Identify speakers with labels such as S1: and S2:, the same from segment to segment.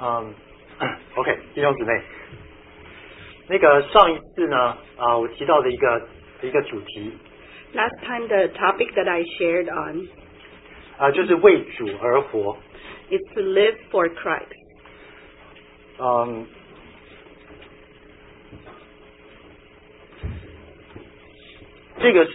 S1: OK， 弟兄姊妹，那个上一次呢，我提到的一个主题。
S2: Last time the topic that I shared on
S1: 就是为主而活。
S2: is to live for Christ.
S1: 这个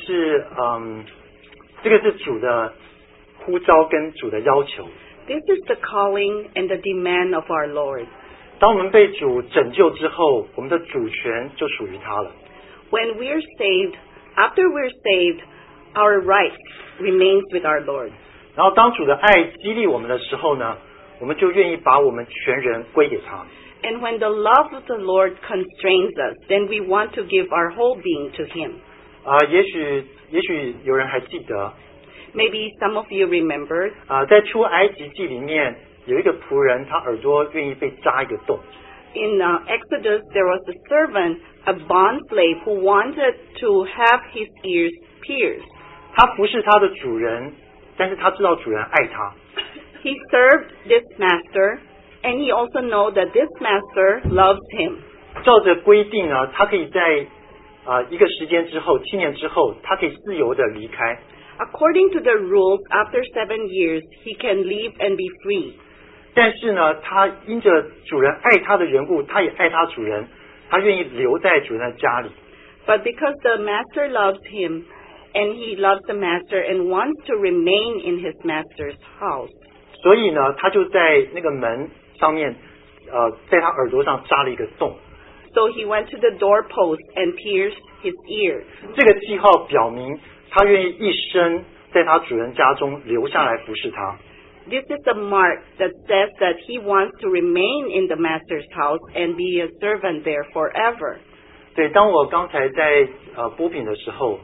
S1: 是主的呼召跟主的要求。
S2: This is the calling and the demand of our Lord.
S1: 当我们被主拯救之后，我们的主权就属于他了。
S2: When we're saved, after we're saved, our right remains with our Lord.
S1: 然后当主的爱激励我们的时候呢，我们就愿意把我们全人归给他。
S2: And when the love of the Lord constrains us, then we want to give our whole being to Him.
S1: 也许有人还记得。
S2: Maybe some of you remember.
S1: 在出埃及记里面有一个仆人，他耳朵愿意被扎一个洞。
S2: In Exodus, there was a servant, a bond slave, who wanted to have his ears pierced.
S1: 他服侍他的主人，但是他知道主人爱他。
S2: He served this master, and he also know that this master loves him.
S1: 照着规定呢，他可以在一个时间之后，7年之后，他可以自由的离开。
S2: According to the rules, after 7 years, he can leave and be free.
S1: 但是呢，他因着主人爱他的缘故，他也爱他主人，他愿意留在主人的家里。
S2: But because the master loves him, and he loves the master and wants to remain in his master's house.
S1: 所以呢，他就在那个门上面，在他耳朵上扎了一个洞。
S2: So he went to the doorpost and pierced his ear.
S1: 这个记号表明他愿意一生在他主人家中留下来服侍他。
S2: This is a mark that says that he wants to remain in the master's house and be a servant there forever.
S1: 对，当我刚才在播饼的时候，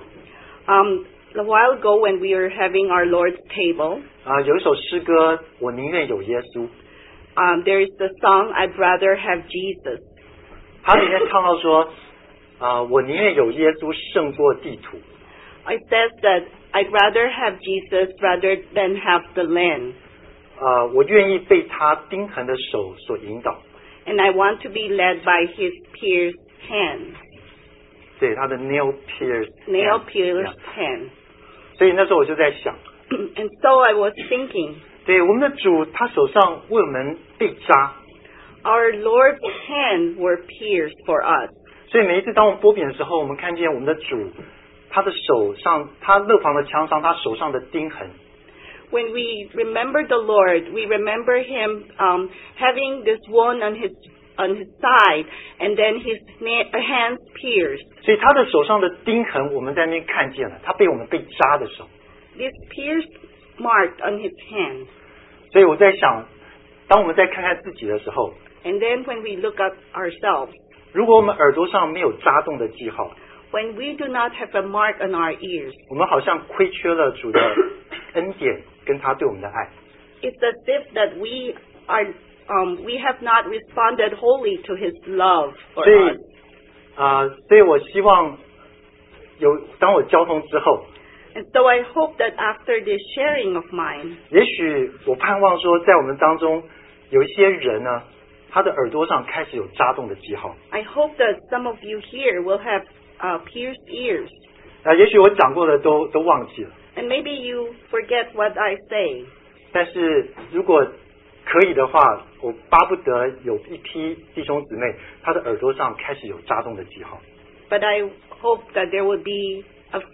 S2: A while ago when we were having our Lord's table,
S1: 有一首诗歌，我宁愿有耶稣。
S2: there is the song I'd rather have Jesus.
S1: 它里面唱到说，我宁愿有耶稣胜过地土。
S2: It says that I'd rather have Jesus rather than have the land.
S1: 我愿意被他钉痕的手所引导。
S2: And I want to be led by his pierced hands.
S1: 对，他的 nail pierced
S2: hands.
S1: 所以那时候我就在想，
S2: And so I was thinking,
S1: 对，我们的主他手上为我们被扎。
S2: Our Lord's hands were pierced for us.
S1: 所以每一次当我们播饼的时候，我们看见我们的主，他的手上，他肋旁的枪伤，他手上的钉痕。
S2: When we remember the Lord, we remember him having this wound on his side, and then his hands pierced.
S1: 所以他的手上的钉痕，我们在那边看见了，他被我们被扎的手。
S2: This pierced mark on his hand.
S1: 所以我在想，当我们再看看自己的时候，
S2: And then when we look at ourselves,
S1: 如果我们耳朵上没有扎洞的记号，
S2: when we do not have a mark on our ears,
S1: 我们好像亏缺了主的恩典跟他对我们的爱。
S2: it's as if that we have not responded wholly to his love for us.
S1: 所以我希望当我交通之后，
S2: And so I hope that after this sharing of mine,
S1: 也许我盼望说，在我们当中有一些人呢，他的耳朵上开始有扎洞的记号。
S2: I hope that some of you here will have pierced ears.
S1: 也许我讲过的都忘记了。
S2: And maybe you forget what I say.
S1: 但是如果可以的话，我巴不得有一批弟兄姊妹，他的耳朵上开始有扎洞的记号。
S2: But I hope that there will be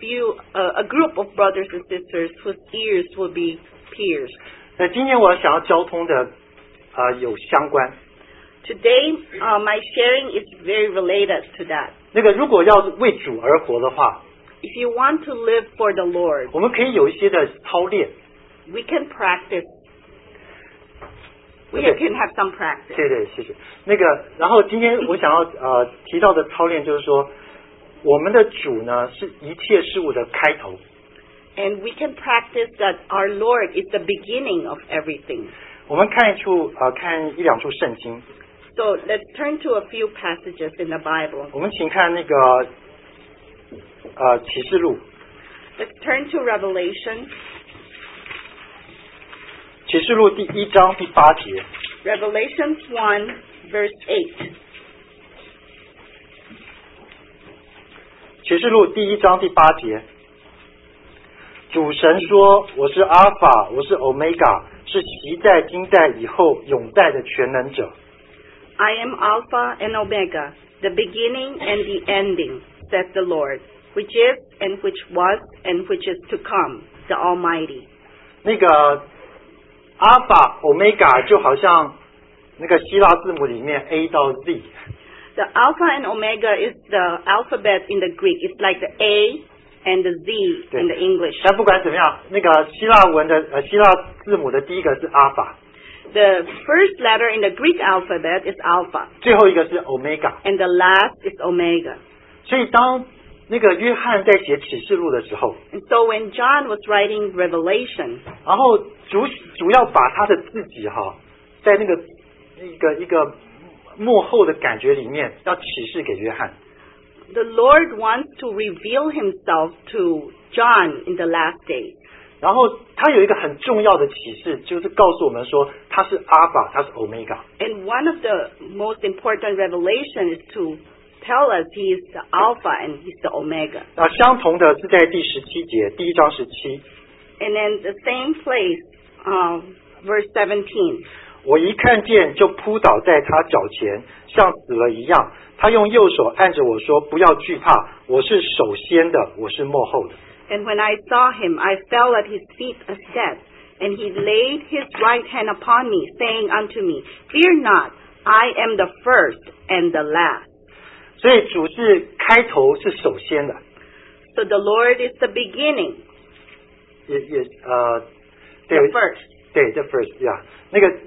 S2: a group of brothers and sisters whose ears will be pierced.
S1: 今天我想要交通的有相关。
S2: Today, my sharing is very related to that.
S1: 如果要为主而活的话，
S2: If you want to live for the Lord,
S1: 我们可以有一些的操练。
S2: we can practice. We can have some practice.
S1: 对，谢谢。然后今天我想要提到的操练就是说，我们的主呢是一切事物的开头。
S2: And we can practice that our Lord is the beginning of everything.
S1: 我们看一两处圣经。
S2: So let's turn to a few passages in the Bible.
S1: 我们请看启示录。
S2: Let's turn to Revelation.
S1: 启示录第1章第8节。
S2: Revelation 1, verse 8.
S1: 启示录第1章第8节，主神说：“我是阿尔法，我是欧米伽，是习在、今在、以后永在的全能者。”
S2: I am Alpha and Omega, the beginning and the ending, says the Lord, which is and which was and which is to come, the Almighty.
S1: 那个阿尔法、欧米伽就好像那个希腊字母里面 A 到 Z。The
S2: Alpha and Omega is the alphabet in the Greek. It's like the A and the Z in the English.
S1: 但不管怎么样，那个希腊文的希腊字母的第一个是阿尔法。
S2: The first letter in the Greek alphabet is Alpha.
S1: 最后一个是 Omega.
S2: And the last is Omega.
S1: 所以当那个约翰在写启示录的时候，
S2: And so when John was writing Revelation,
S1: 然后主要把他的自己在那个一个幕后的感觉里面，要启示给约翰。
S2: The Lord wants to reveal himself to John in the last days.
S1: 然后他有一个很重要的启示，就是告诉我们说他是阿尔法，他是 Omega。
S2: And one of the most important revelation is to tell us he is the Alpha and he's the Omega.
S1: 相同的是在第17节，第1章17。
S2: And in the same place, verse 17.
S1: 我一看见就扑倒在他脚前，像死了一样。他用右手按着我说：“不要惧怕，我是首先的，我是末后的。”
S2: And when I saw him, I fell at his feet as dead. And he laid his right hand upon me, saying unto me, Fear not, I am the first and the last.
S1: 所以主是开头，是首先的。
S2: So the Lord is the beginning.
S1: 也
S2: the first.
S1: 对 ，the first， yeah， 那个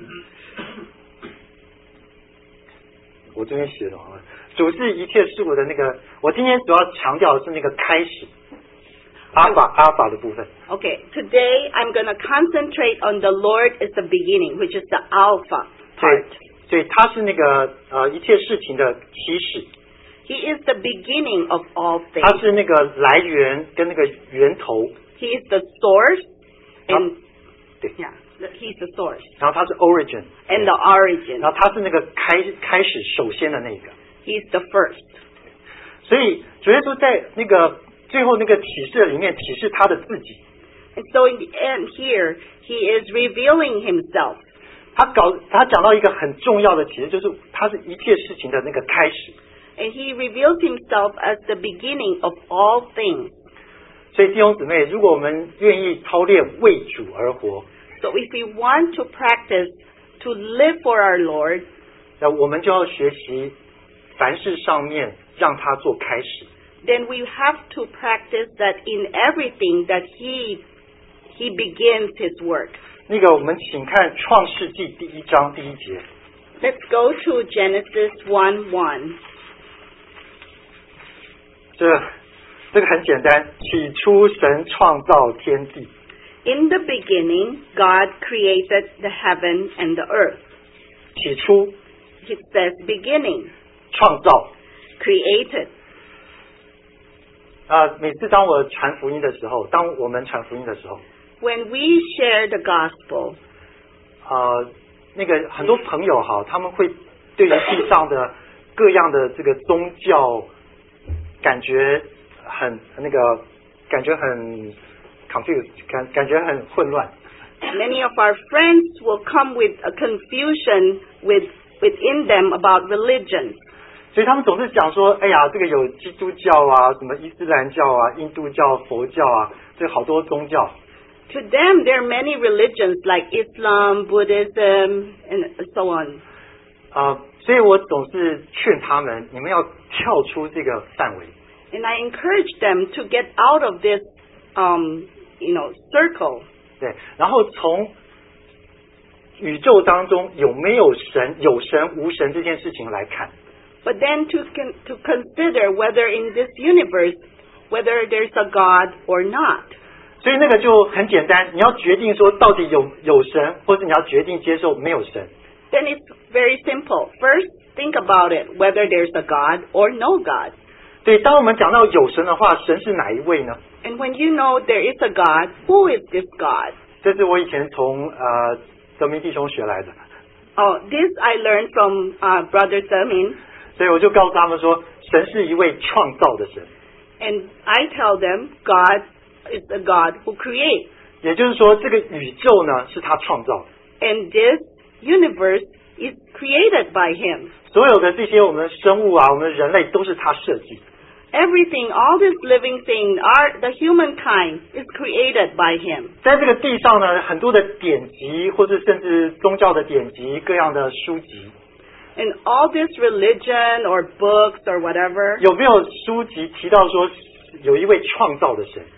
S1: 我这边写了啊，主是一切事物的那个。我今天主要强调的是那个开始。阿尔法的部分。
S2: Okay, today I'm going to concentrate on the Lord is the beginning, which is the Alpha part.
S1: 所以他是那个一切事情的起始。
S2: He is the beginning of all things.
S1: 他是那个来源跟那个源头。
S2: He is the source and yeah, he's the source.
S1: 然后他是 origin
S2: and the origin.
S1: 然后他是那个开始首先的那个。
S2: He's the first.
S1: 所以主耶稣在那个最后那个启示里面启示他的自己。
S2: And so in the end here, he is revealing himself.
S1: 他讲到一个很重要的启示，就是他是一切事情的那个开始。
S2: And he reveals himself as the beginning of all things.
S1: 所以弟兄姊妹，如果我们愿意操练为主而活，
S2: So if we want to practice to live for our Lord,
S1: 那我们就要学习凡事上面让他做开始。
S2: then we have to practice that in everything that he begins his work.
S1: 那个我们请看创世纪第1章第1节。
S2: Let's go to Genesis 1:1.
S1: 这个很简单，起初神创造天地。
S2: In the beginning, God created the heaven and the earth.
S1: 起初
S2: It says beginning,
S1: 创造。
S2: created.
S1: 每次当我传福音的时候，当我们传福音的时候，
S2: When we share the gospel,
S1: 那个很多朋友他们会对于地上的各样的这个宗教感觉很 confused， 感觉很混乱。
S2: many of our friends will come with a confusion within them about religion.
S1: 所以他们总是讲说，哎呀，这个有基督教啊，什么伊斯兰教啊，印度教、佛教啊，这好多宗教。
S2: To them, there are many religions like Islam, Buddhism, and so on.
S1: 所以我总是劝他们，你们要跳出这个范围。
S2: And I encourage them to get out of this, circle.
S1: 对，然后从宇宙当中有没有神、有神无神这件事情来看。
S2: But then to consider whether in this universe, whether there's a God or not.
S1: 所以那个就很简单，你要决定说到底有神，或是你要决定接受没有神。
S2: Then it's very simple. First, think about it, whether there's a God or no God.
S1: 对，当我们讲到有神的话，神是哪一位呢？
S2: And when you know there is a God, who is this God?
S1: 这是我以前从德明弟兄学来的。
S2: Oh, this I learned from Brother Sermon.
S1: 所以我就告诉他们说，神是一位创造的神。
S2: And I tell them, God is a God who creates.
S1: 也就是说，这个宇宙呢是他创造的。
S2: And this universe is created by Him.
S1: 所有的这些我们的生物啊，我们的人类都是他设计的。
S2: Everything, all this living thing, the humankind is created by Him.
S1: 在这个地上呢，很多的典籍，或者甚至宗教的典籍，各样的书籍。
S2: And all this religion or books or whatever.
S1: 有没有书籍提到说有一位创造的神？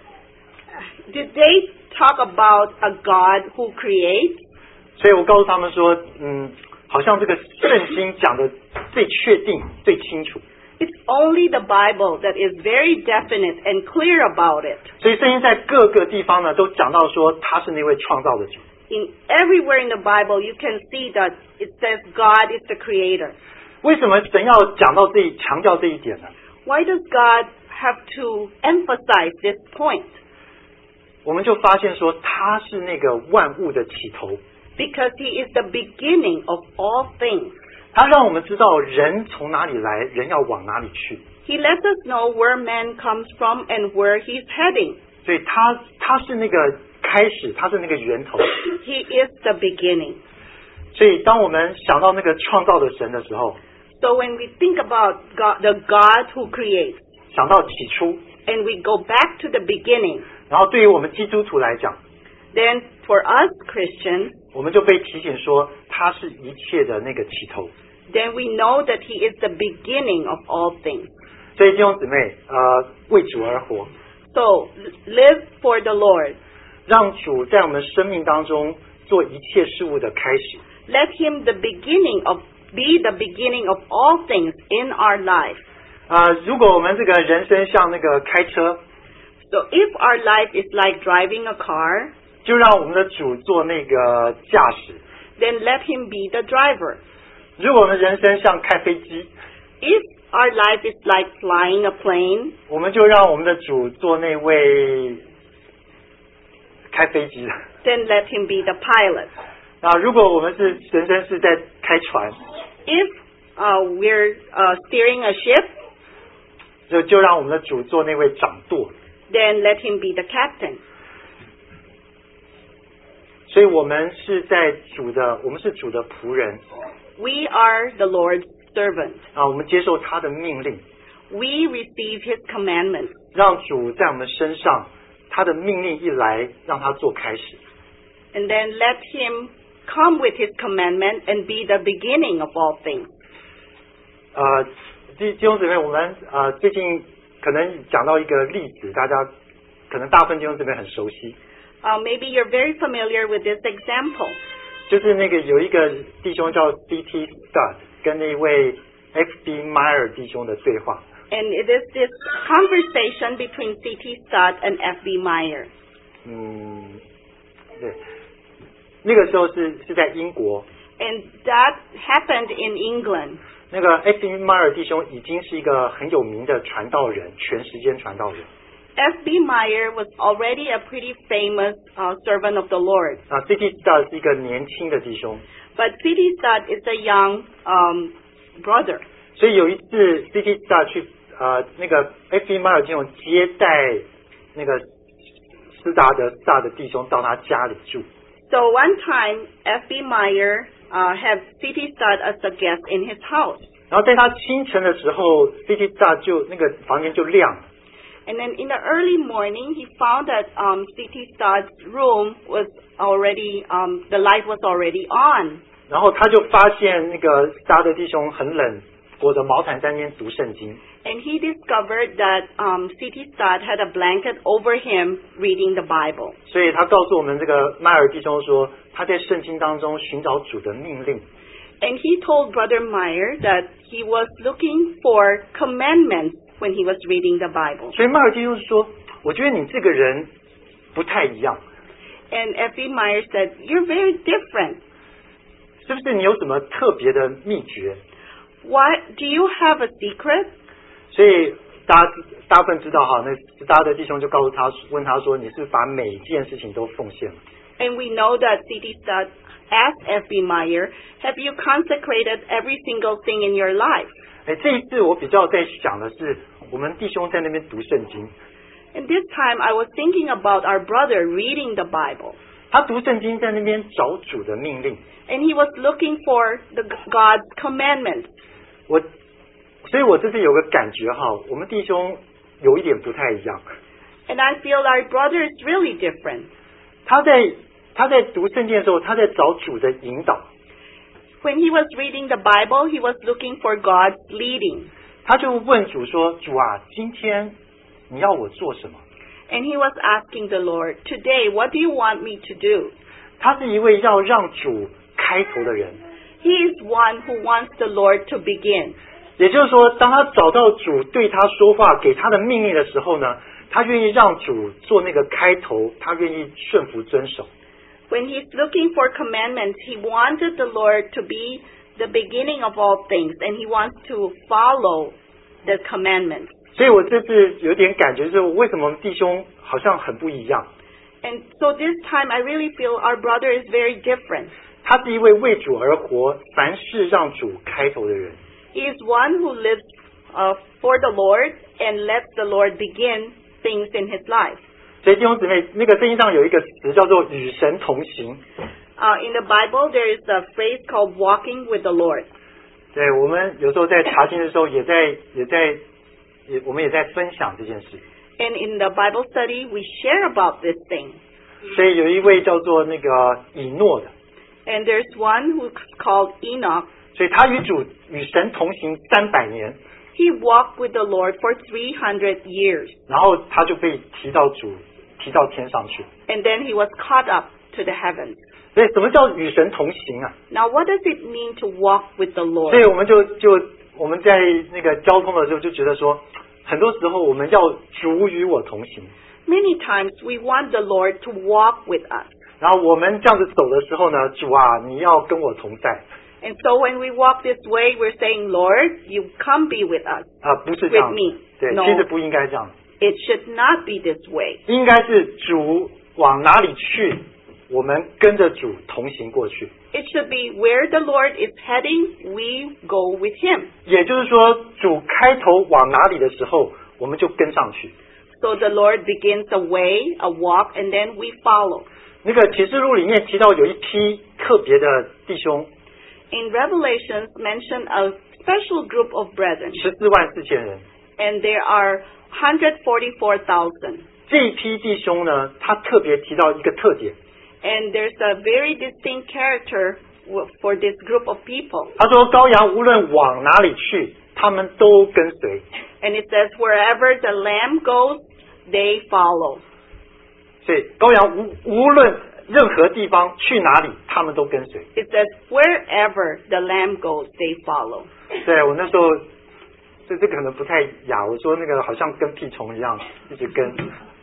S2: Did they talk about a God who creates?
S1: 所以我告诉他们说，好像这个圣经讲的最确定、最清楚。
S2: It's only the Bible that is very definite and clear about it.
S1: 所以圣经在各个地方呢，都讲到说他是那位创造的主。
S2: In everywhere in the Bible, you can see that it says God is the creator.
S1: 为什么神要讲到强调这一点呢？
S2: Why does God have to emphasize this point?
S1: 我们就发现说他是那个万物的起头。
S2: Because He is the beginning of all things.
S1: 他让我们知道人从哪里来，人要往哪里去。
S2: He lets us know where man comes from and where he's heading.
S1: 所以他是那个开始，他是那个源头。
S2: He is the beginning.
S1: 所以当我们想到那个创造的神的时候，
S2: So when we think about God, the God who creates,
S1: 想到起初，
S2: and we go back to the beginning,
S1: 然后对于我们基督徒来讲，
S2: then for us Christians,
S1: 我们就被提醒说他是一切的那个起头。
S2: then we know that He is the beginning of all things.
S1: 所以弟兄姊妹，为主而活，
S2: So live for the Lord.
S1: 让主在我们生命当中做一切事物的开始。
S2: Let Him be the beginning of all things in our life.
S1: 如果我们这个人生像那个开车，
S2: So if our life is like driving a car,
S1: 就让我们的主做那个驾驶。
S2: then let Him be the driver.
S1: 如果我们人生像开飞机，
S2: If our life is like flying a plane,
S1: 我们就让我们的主做那位开飞机的。
S2: then let Him be the pilot.
S1: 如果我们是人生是在开船，
S2: If we're steering a ship,
S1: 就让我们的主做那位掌舵。
S2: then let Him be the captain.
S1: 所以我们是主的仆人。
S2: We are the Lord's servant.
S1: 我们接受他的命令，
S2: We receive His commandments.
S1: 让主在我们身上，他的命令一来，让他做开始。
S2: And then let Him come with His commandment and be the beginning of all things.
S1: 弟兄姊妹，我们最近可能讲到一个例子，大家可能大部分弟兄姊妹很熟悉。
S2: Maybe you're very familiar with this example.
S1: 就是那个有一个弟兄叫 C.T. Studd 跟那位 F.B. Meyer 弟兄的对话。
S2: And it is this conversation between C.T. Studd and F.B. Meyer.
S1: 对，那个时候是在英国。
S2: And that happened in England.
S1: 那个 F.B. Meyer 弟兄已经是一个很有名的传道人，全时间传道人。
S2: F.B. Meyer was already a pretty famous servant of the Lord.
S1: C.T. Studd 是一个年轻的弟兄。
S2: But C.T. Studd is a young brother.
S1: 所以有一次 C.T. Studd 去那个 F.B. Meyer 弟兄接待那个斯大的弟兄到他家里住。
S2: So one time, F.B. Meyer had C.T. Studd as a guest in his house.
S1: 然后在他清晨的时候 C.T. Studd 就那个房间就亮了。
S2: And then in the early morning, he found that C.T. Studd's room was already, the light was already on.
S1: 然后他就发现那个斯大的弟兄很冷，裹着毛毯在那边读圣经。
S2: And he discovered that C.T. Studd had a blanket over him reading the Bible.
S1: 所以他告诉我们这个迈尔弟兄说，他在圣经当中寻找主的命令。
S2: And he told Brother Meyer that he was looking for commandments when he was reading the Bible.
S1: 所以迈尔弟兄说，我觉得你这个人不太一样。
S2: And F.B. Meyer said, "You're very different.
S1: 是不是你有什么特别的秘诀？
S2: What do you have a secret?"
S1: 所以大部分知道哈，那大家的弟兄就问他说，你是把每一件事情都奉献了？
S2: And we know that C.T. Studd Ask F.B. Meyer, have you consecrated every single thing in your life?
S1: 这一次我比较在想的是，我们弟兄在那边读圣经。
S2: And this time I was thinking about our brother reading the Bible.
S1: 他读圣经在那边找主的命令。
S2: And he was looking for God's commandments.
S1: 所以我这次有个感觉哈，我们弟兄有一点不太一样。
S2: And I feel our brother is really different.
S1: 他在读圣经的时候，他在找主的引导。
S2: When he was reading the Bible, he was looking for God's leading.
S1: 他就问主说：“主啊，今天你要我做什么？”
S2: And he was asking the Lord, "Today, what do you want me to do?"
S1: 他是一位要让主开头的人。
S2: He is one who wants the Lord to begin.
S1: 也就是说，当他找到主对他说话、给他的命令的时候呢，他愿意让主做那个开头，他愿意顺服遵守。
S2: When he's looking for commandments, he wanted the Lord to be the beginning of all things, and he wants to follow the commandments.
S1: 所以我这次有点感觉，就是为什么弟兄好像很不一样。
S2: And so this time, I really feel our brother is very different.
S1: 他是一位为主而活、凡事让主开头的人。
S2: He is one who lives for the Lord and lets the Lord begin things in his life.
S1: 所以弟兄姊妹，那个圣经上有一个词叫做与神同行。
S2: In the Bible, there is a phrase called walking with the Lord.
S1: 对，我们有时候在查经的时候，我们也在分享这件事。
S2: And in the Bible study, we share about this thing.
S1: 所以有一位叫做那个以诺的，
S2: And there's one who's called Enoch.
S1: 所以他与神同行300年，
S2: He walked with the Lord for 300 years.
S1: 然后他就被提到天上去。
S2: And then he was caught up to the heavens.
S1: 所以什么叫与神同行啊？
S2: Now, what does it mean to walk with the
S1: 所以
S2: Lord?
S1: 我们我们在那个交通的时候就觉得说，很多时候我们要主与我同行。
S2: Many times we want the Lord to walk with us.
S1: 然后我们这样子走的时候呢，主啊，你要跟我同在。
S2: And so when we walk this way, we're saying, Lord, you come be with us.
S1: 不是这样
S2: With me.
S1: 对，
S2: No.
S1: 其实不应该这样，
S2: It should not be this way.
S1: 应该是主往哪里去，我们跟着主同行过去。
S2: It should be where the Lord is heading, we go with him.
S1: 也就是说，主开头往哪里的时候，我们就跟上去。
S2: So the Lord begins a way, a walk, and then we follow.
S1: 那个启示录里面提到有一批特别的弟兄
S2: In Revelations, mention a special group of brethren,
S1: ，144000人。
S2: and there are 144,000.
S1: 这一批弟兄呢，他特别提到一个特点，
S2: And there's a very distinct character for this group of people.
S1: 他说羔羊无论往哪里去，他们都跟随。
S2: And it says, wherever the Lamb goes, they follow.
S1: 所以羔羊无论任何地方去哪里，他们都跟随。
S2: It says, wherever the Lamb goes, they follow.
S1: 对，我那时候，这可能不太雅，我说那个好像跟屁虫一样，一直跟。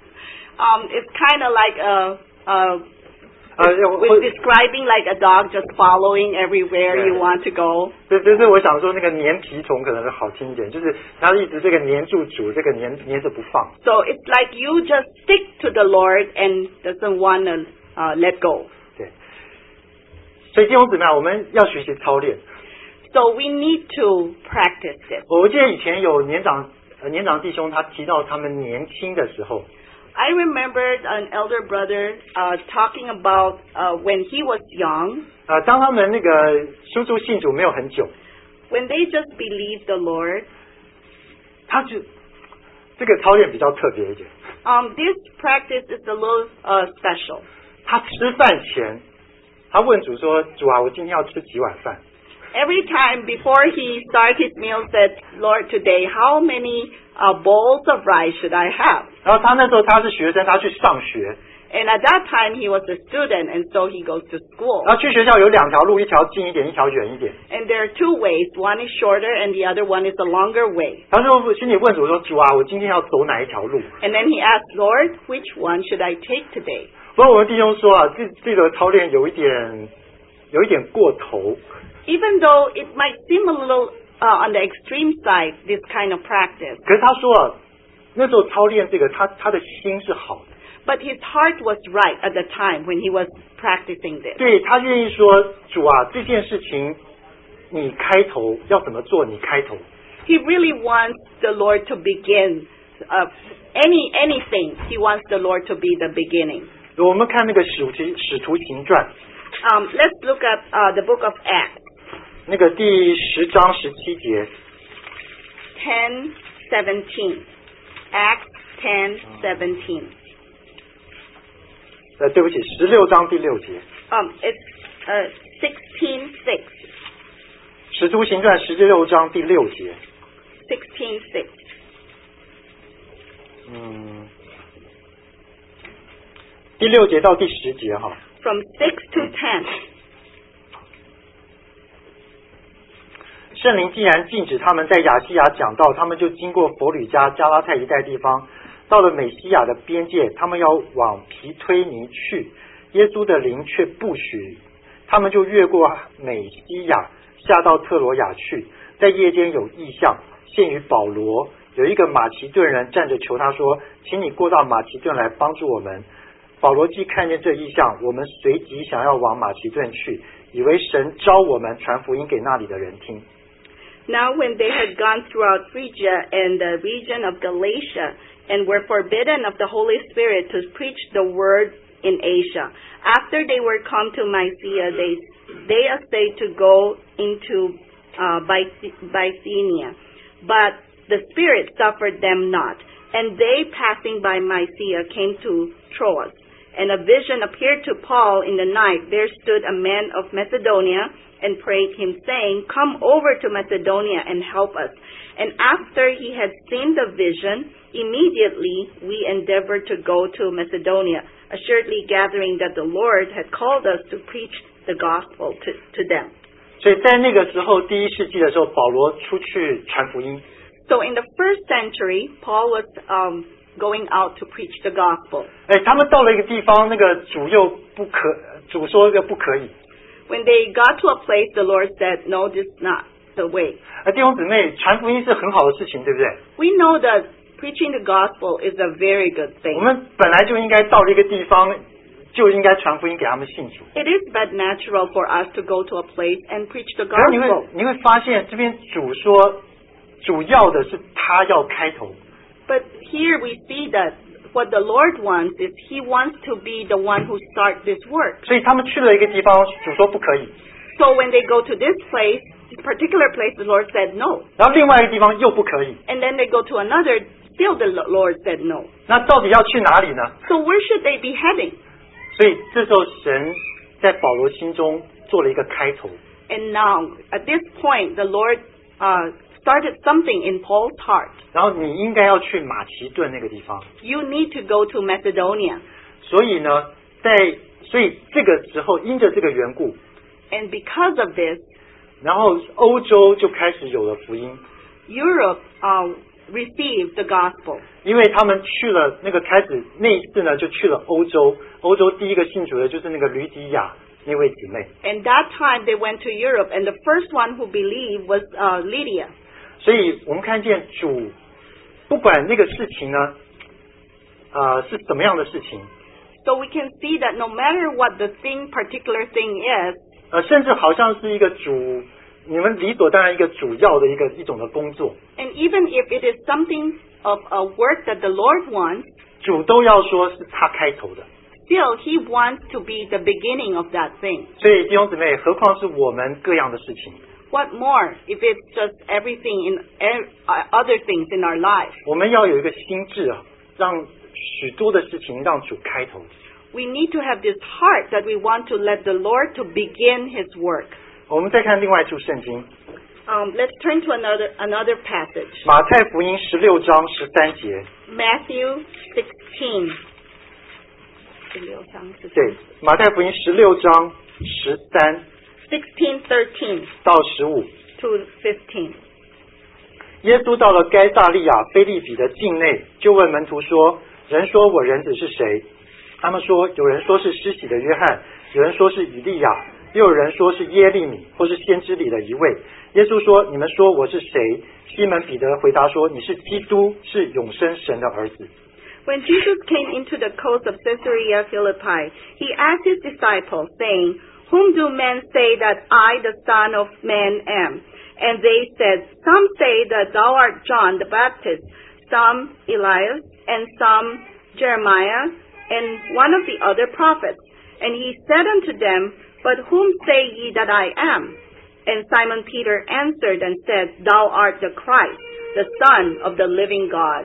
S2: It's kind of like
S1: 我
S2: with describing like a dog just following everywhere you want to go.
S1: 就是我想说那个粘皮虫可能是好听一点，就是他一直这个粘住主，这个粘着不放。
S2: So it's like you just stick to the Lord and doesn't want to let go.
S1: 对，所以弟兄姊妹，我们要学习操练。
S2: So we need to practice this.
S1: 我记得以前有年长弟兄，他提到他们年轻的时候，
S2: I remembered an elder brother talking about when he was young,
S1: 当他们那个输出信主没有很久，
S2: when they just believed the Lord.
S1: 他就这个操练比较特别一点。
S2: This practice is a little special.
S1: 他吃饭前，他问主说：“主啊，我今天要吃几碗饭？”
S2: Every time before he started his meal, said, Lord, today, how many bowls of rice should I have?
S1: 然后他那时候他是学生，他去上学，
S2: And at that time, he was a student, and so he goes to school.
S1: 然后去学校有2条路，一条近一点，一条远一点。
S2: And there are two ways. One is shorter, and the other one is a longer way.
S1: 他就心里问主说：“主啊，我今天要走哪一条路
S2: And then he asked, Lord, which one should I take today?"
S1: 不过我们弟兄说啊，这个操练有一点过头。
S2: Even though it might seem a little on the extreme side, this kind of practice.
S1: 可是他说啊，那时候操练这个，他的心是好的。
S2: But his heart was right at the time when he was practicing this.
S1: 对，他愿意说，主啊，这件事情你开头要怎么做，你开头。
S2: He really wants the Lord to begin anything. He wants the Lord to be the beginning.
S1: 我们看那个使徒行传，
S2: Let's look at the book of Acts,
S1: 那个第10章17节，
S2: 10:17. Acts 10:17.
S1: 对不起，16章第6节，
S2: It's 16:6.
S1: 使徒行传16章第6节。
S2: 16:6.
S1: 第6节到第10节哈。
S2: From 6 to 10.
S1: 圣灵既然禁止他们在亚细亚讲道，他们就经过弗吕家、加拉太一带地方，到了美西亚的边界，他们要往皮推尼去，耶稣的灵却不许，他们就越过美西亚，下到特罗亚去。在夜间有异象，现于保罗，有一个马其顿人站着求他说：“请你过到马其顿来帮助我们。”保罗既看见这异象，我们随即想要往马其顿去，以为神召我们传福音给那里的人听。
S2: Now when they had gone throughout Phrygia and the region of Galatia, and were forbidden of the Holy Spirit to preach the word in Asia, after they were come to Mysia, they essayed to go into Bithynia, but the Spirit suffered them not. And they, passing by Mysia, came to Troas. And a vision appeared to Paul in the night. There stood a man of Macedonia and prayed him, saying, "Come over to Macedonia and help us." And after he had seen the vision, immediately we endeavored to go to Macedonia, assuredly gathering that the Lord had called us to preach the gospel to them.
S1: 所以在那个时候，第1世纪的时候，保罗出去传福音。
S2: So in the first century, Paul was going out to preach the gospel.
S1: 他们到了一个地方，那个主说这个不可以。
S2: When they got to a place, the Lord said, "No, this is not the way."
S1: 弟兄姊妹，传福音是很好的事情，对不对？
S2: We know that preaching the gospel is a very good
S1: 我
S2: thing.
S1: 们本来就应该到了一个地方，就应该传福音给他们信主。
S2: It is but natural for us to go to a place and preach the
S1: 可是
S2: gospel.
S1: 你会发现，这边主说，主要的是他要开头。
S2: But here we see that what the Lord wants is He wants to be the one who starts this work.
S1: 所以他们去了一个地方，主说不可以。
S2: So when they go to this place, this particular place, the Lord said no.
S1: 然后另外一个地方又不可以。
S2: And then they go to another, still the Lord said no.
S1: 那到底要去哪里呢？
S2: So where should they be heading?
S1: 所以这时候神在保罗心中做了一个开头。
S2: And now, at this point, the Lord started something in Paul's heart.
S1: 然后你应该要去马其顿那个地方。
S2: You need to go to Macedonia.
S1: 所以呢，所以这个时候因着这个缘故，
S2: And because of this,
S1: 然后欧洲就开始有了福音，
S2: Europe received the gospel.
S1: 因为他们去了那个开始那一次呢，就去了欧洲。欧洲第一个信主的就是那个吕底亚那位姊妹。
S2: And that time they went to Europe, and the first one who believed was Lydia.
S1: 所以我们看见主不管那个事情呢，是什么样的事情，
S2: So we can see that no matter what the particular thing is,
S1: 甚至好像是一个你们理所当然一个主要的一种的工作，
S2: and even if it is something of a work that the Lord wants,
S1: 主都要说是他开头的。
S2: still He wants to be the beginning of that thing.
S1: 所以弟兄姊妹，何况是我们各样的事情，
S2: What more if it's just everything in other things in our life?
S1: 我们要有一个心智啊，让许多的事情让主开头。
S2: We need to have this heart that we want to let the Lord to begin His work.
S1: 我们再看另外一处圣经，
S2: Let's turn to another passage.
S1: 马太福音16章13节。
S2: Matthew 16.
S1: 对，马太福音16章13
S2: 16:13
S1: 到15。
S2: to 15.
S1: 耶稣到了该撒利亚腓立比的境内，就问门徒说：“人说我人子是谁？”他们说：“有人说是施洗的约翰，有人说是以利亚，又有人说是耶利米，或是先知里的一位。”耶稣说：“你们说我是谁？”西门彼得回答说：“你是基督，是永生神的儿子。”
S2: When Jesus came into the coast of Caesarea Philippi, he asked his disciples, saying, Whom do men say that I, the Son of Man, am? And they said, Some say that thou art John the Baptist, some Elias, and some Jeremiah, and one of the other prophets. And he said unto them, But whom say ye that I am? And Simon Peter answered and said, Thou art the Christ, the Son of the living God.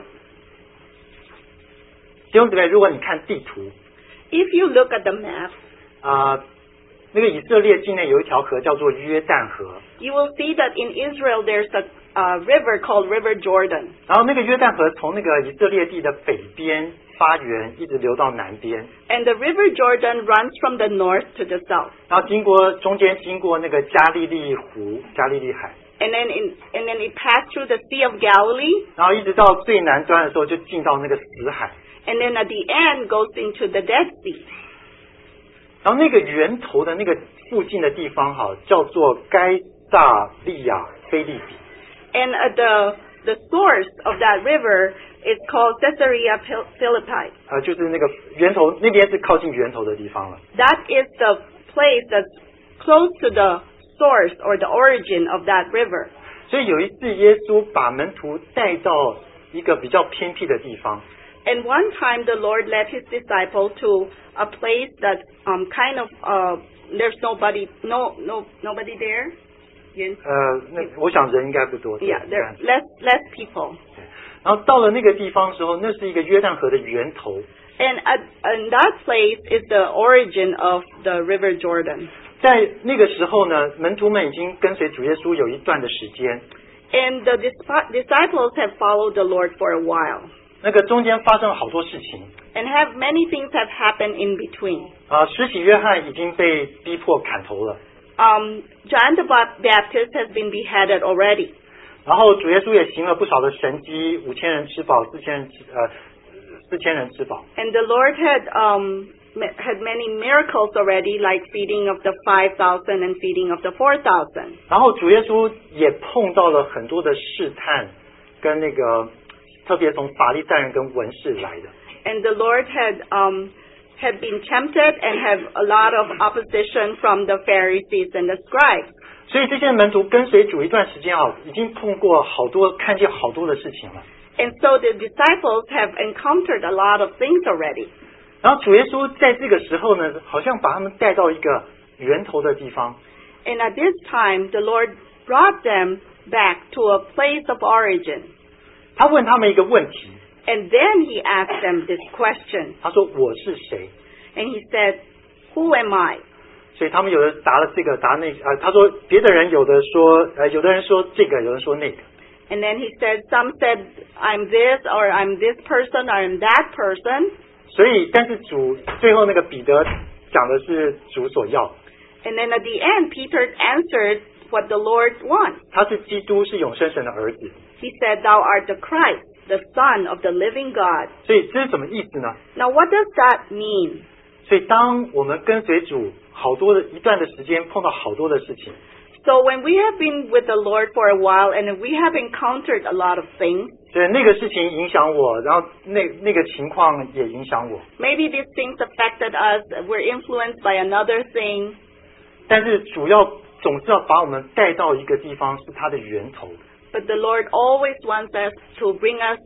S1: 弟兄姊妹，如果你看地图，
S2: If you look at the map,
S1: 那个以色列境内有一条河叫做约旦河，
S2: you will see that in Israel there's a river called River Jordan.
S1: 然后那个约旦河从那个以色列地的北边发源，一直流到南边，
S2: And the River Jordan runs from the north to the south.
S1: 然后中间经过那个加利利湖、加利利海，
S2: And then it passed through the Sea of Galilee.
S1: 然后一直到最南端的时候就进到那个死海，
S2: And then at the end goes into the Dead Sea.
S1: 然后那个源头的那个附近的地方叫做该萨利亚菲利比。
S2: And the source of that river is called Caesarea Philippi.
S1: 就是那个源头那边是靠近源头的地方了。
S2: That is the place that's close to the source or the origin of that river.
S1: 所以有一次耶稣把门徒带到一个比较偏僻的地方，
S2: And one time the Lord led his disciple to a place that's kind of there's nobody there.
S1: 那我想人应该不多。
S2: Yeah, there less people.
S1: 然后到了那个地方的时候，那是一个约旦河的源头。
S2: And that place is the origin of the River Jordan.
S1: 在那个时候呢，门徒们已经跟随主耶稣有一段的时间。
S2: And the disciples have followed the Lord for a while.
S1: 那个中间发生了好多事情。
S2: And many things have happened in between.
S1: 施洗约翰已经被逼迫砍头了。
S2: John the Baptist has been beheaded already.
S1: 然后主耶稣也行了不少的神迹，5000人吃饱，4000人吃饱。
S2: And the Lord had many miracles already, like feeding of the 5,000 and feeding of the 4,000.
S1: 然后主耶稣也碰到了很多的试探，跟那个特别从法利赛人跟文士来的。
S2: And the Lord had been tempted and have a lot of opposition from the Pharisees and the scribes.
S1: 所以这些门徒跟随主一段时间已经碰过看见好多的事情了。
S2: And so the disciples have encountered a lot of things already.
S1: 然后主耶稣在这个时候呢，好像把他们带到一个源头的地方。
S2: And at this time, the Lord brought them back to a place of origin.
S1: 他问他们一个问题。
S2: And then he asked them this question.
S1: 他说：“我是谁？”
S2: And he said, Who am I?
S1: 所以他们有的答了这个，答那个。他说别的人有的人说这个，有人说那个。
S2: And then he said, some said, I'm this, or I'm this person, or I'm that person.
S1: 所以，但是主最后那个彼得讲的是主所要。
S2: And then at the end, Peter answered what the Lord wants.
S1: 他是基督，是永生神的儿子。
S2: He said, Thou art the Christ, the Son of the living God.
S1: 所以这是什么意思呢？
S2: Now what does that mean?
S1: 所以当我们跟随主一段的时间，碰到好多的事情。
S2: So when we have been with the Lord for a while and we have encountered a lot of things,
S1: 所以那个事情影响我，然后那个情况也影响我。
S2: maybe these things affected us, we're influenced by another thing.
S1: 但是主要总是要把我们带到一个地方，是它的源头。
S2: But the Lord always wants us to bring us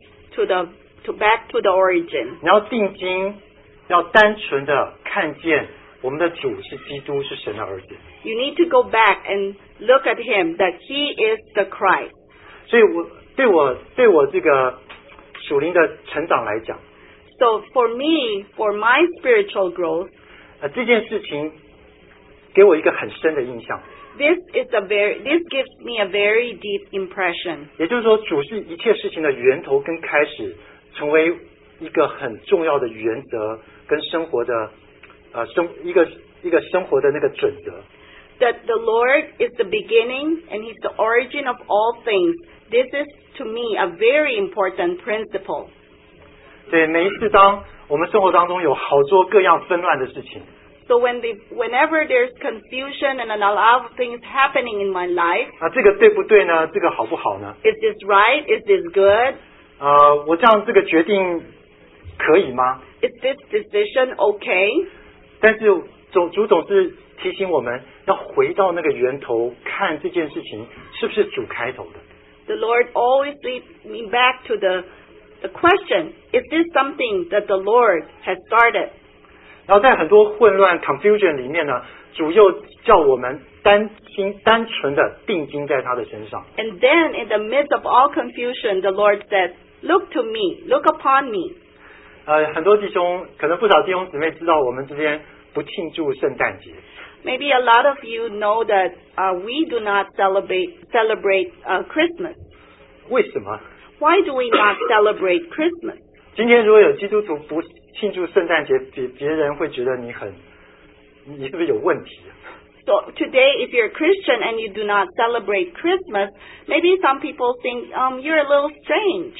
S2: back to the origin.
S1: 你要定睛，要单纯的看见我们的主是基督，是神的儿子。
S2: You need to go back and look at him, that he is the Christ.
S1: 所以对我这个属灵的成长来讲，
S2: So for me, for my spiritual growth,
S1: 这件事情给我一个很深的印象。
S2: this gives me a very deep impression.
S1: 也就是说，主是一切事情的源头跟开始，成为一个很重要的原则跟生活的一个生活的那个准则。
S2: That the Lord is the beginning and he's the origin of all things. This is to me a very important principle.
S1: 对，每一次当我们生活当中有好多各样纷乱的事情，
S2: So whenever there's confusion and a lot of things happening in my life,
S1: 这个对不对呢？这个好不好呢？
S2: is this right? Is this good?
S1: 我这样这个决定可以吗？
S2: Is this decision okay?
S1: 但是主总是提醒我们要回到那个源头，看这件事情是不是主开头的。
S2: The Lord always leads me back to the question, is this something that the Lord has started?
S1: 然后在很多混乱 confusion 里面呢，主又叫我们单纯的定睛在他的身上。
S2: And then in the midst of all confusion, the Lord said, look to me, look upon me.
S1: 很多弟兄，可能不少弟兄姊妹知道我们这边不庆祝圣诞节。
S2: Maybe a lot of you know that we do not celebrate Christmas.
S1: 为什么？
S2: Why do we not celebrate Christmas?
S1: 今天如果有基督徒不庆祝圣诞节，别人会觉得你是不是有问题？
S2: So today, if you're a Christian and you do not celebrate Christmas, maybe some people think you're a little strange.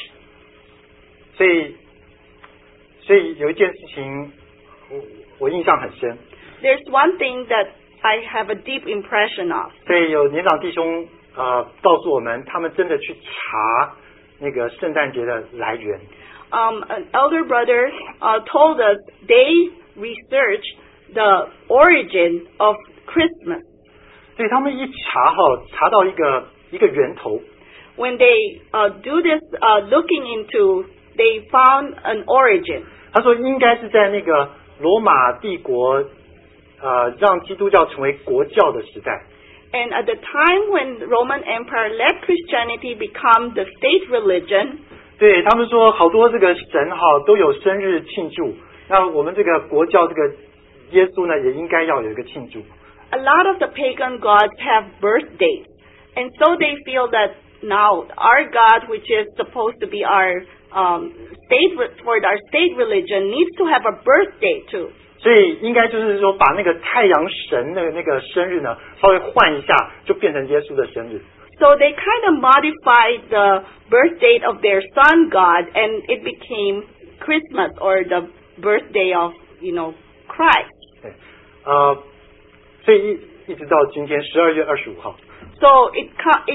S1: 所以有一件事情我印象很深。
S2: There's one thing that I have a deep impression of.
S1: 所以有年长弟兄告诉我们，他们真的去查那个圣诞节的来源。
S2: An elder brother told us they researched the origin of Christmas.
S1: 所以他们一查到一个源头。
S2: When they do this looking into, they found an origin.
S1: 他说应该是在那个罗马帝国让基督教成为国教的时代。
S2: And at the time when the Roman Empire let Christianity become the state religion,
S1: 对，他们说好多这个神都有生日庆祝，那我们这个国教这个耶稣呢也应该要有一个庆祝。
S2: a lot of the pagan gods have birthdays. And so they feel that now our God, which is supposed to be our state religion, needs to have a birthday too.
S1: 所以应该就是说把那个太阳神的那个生日呢稍微换一下，就变成耶稣的生日。
S2: So they kind of modified the birth date of their sun god, and it became Christmas, or the birthday of, Christ.
S1: 对，所以一直到今天12月25号。
S2: So it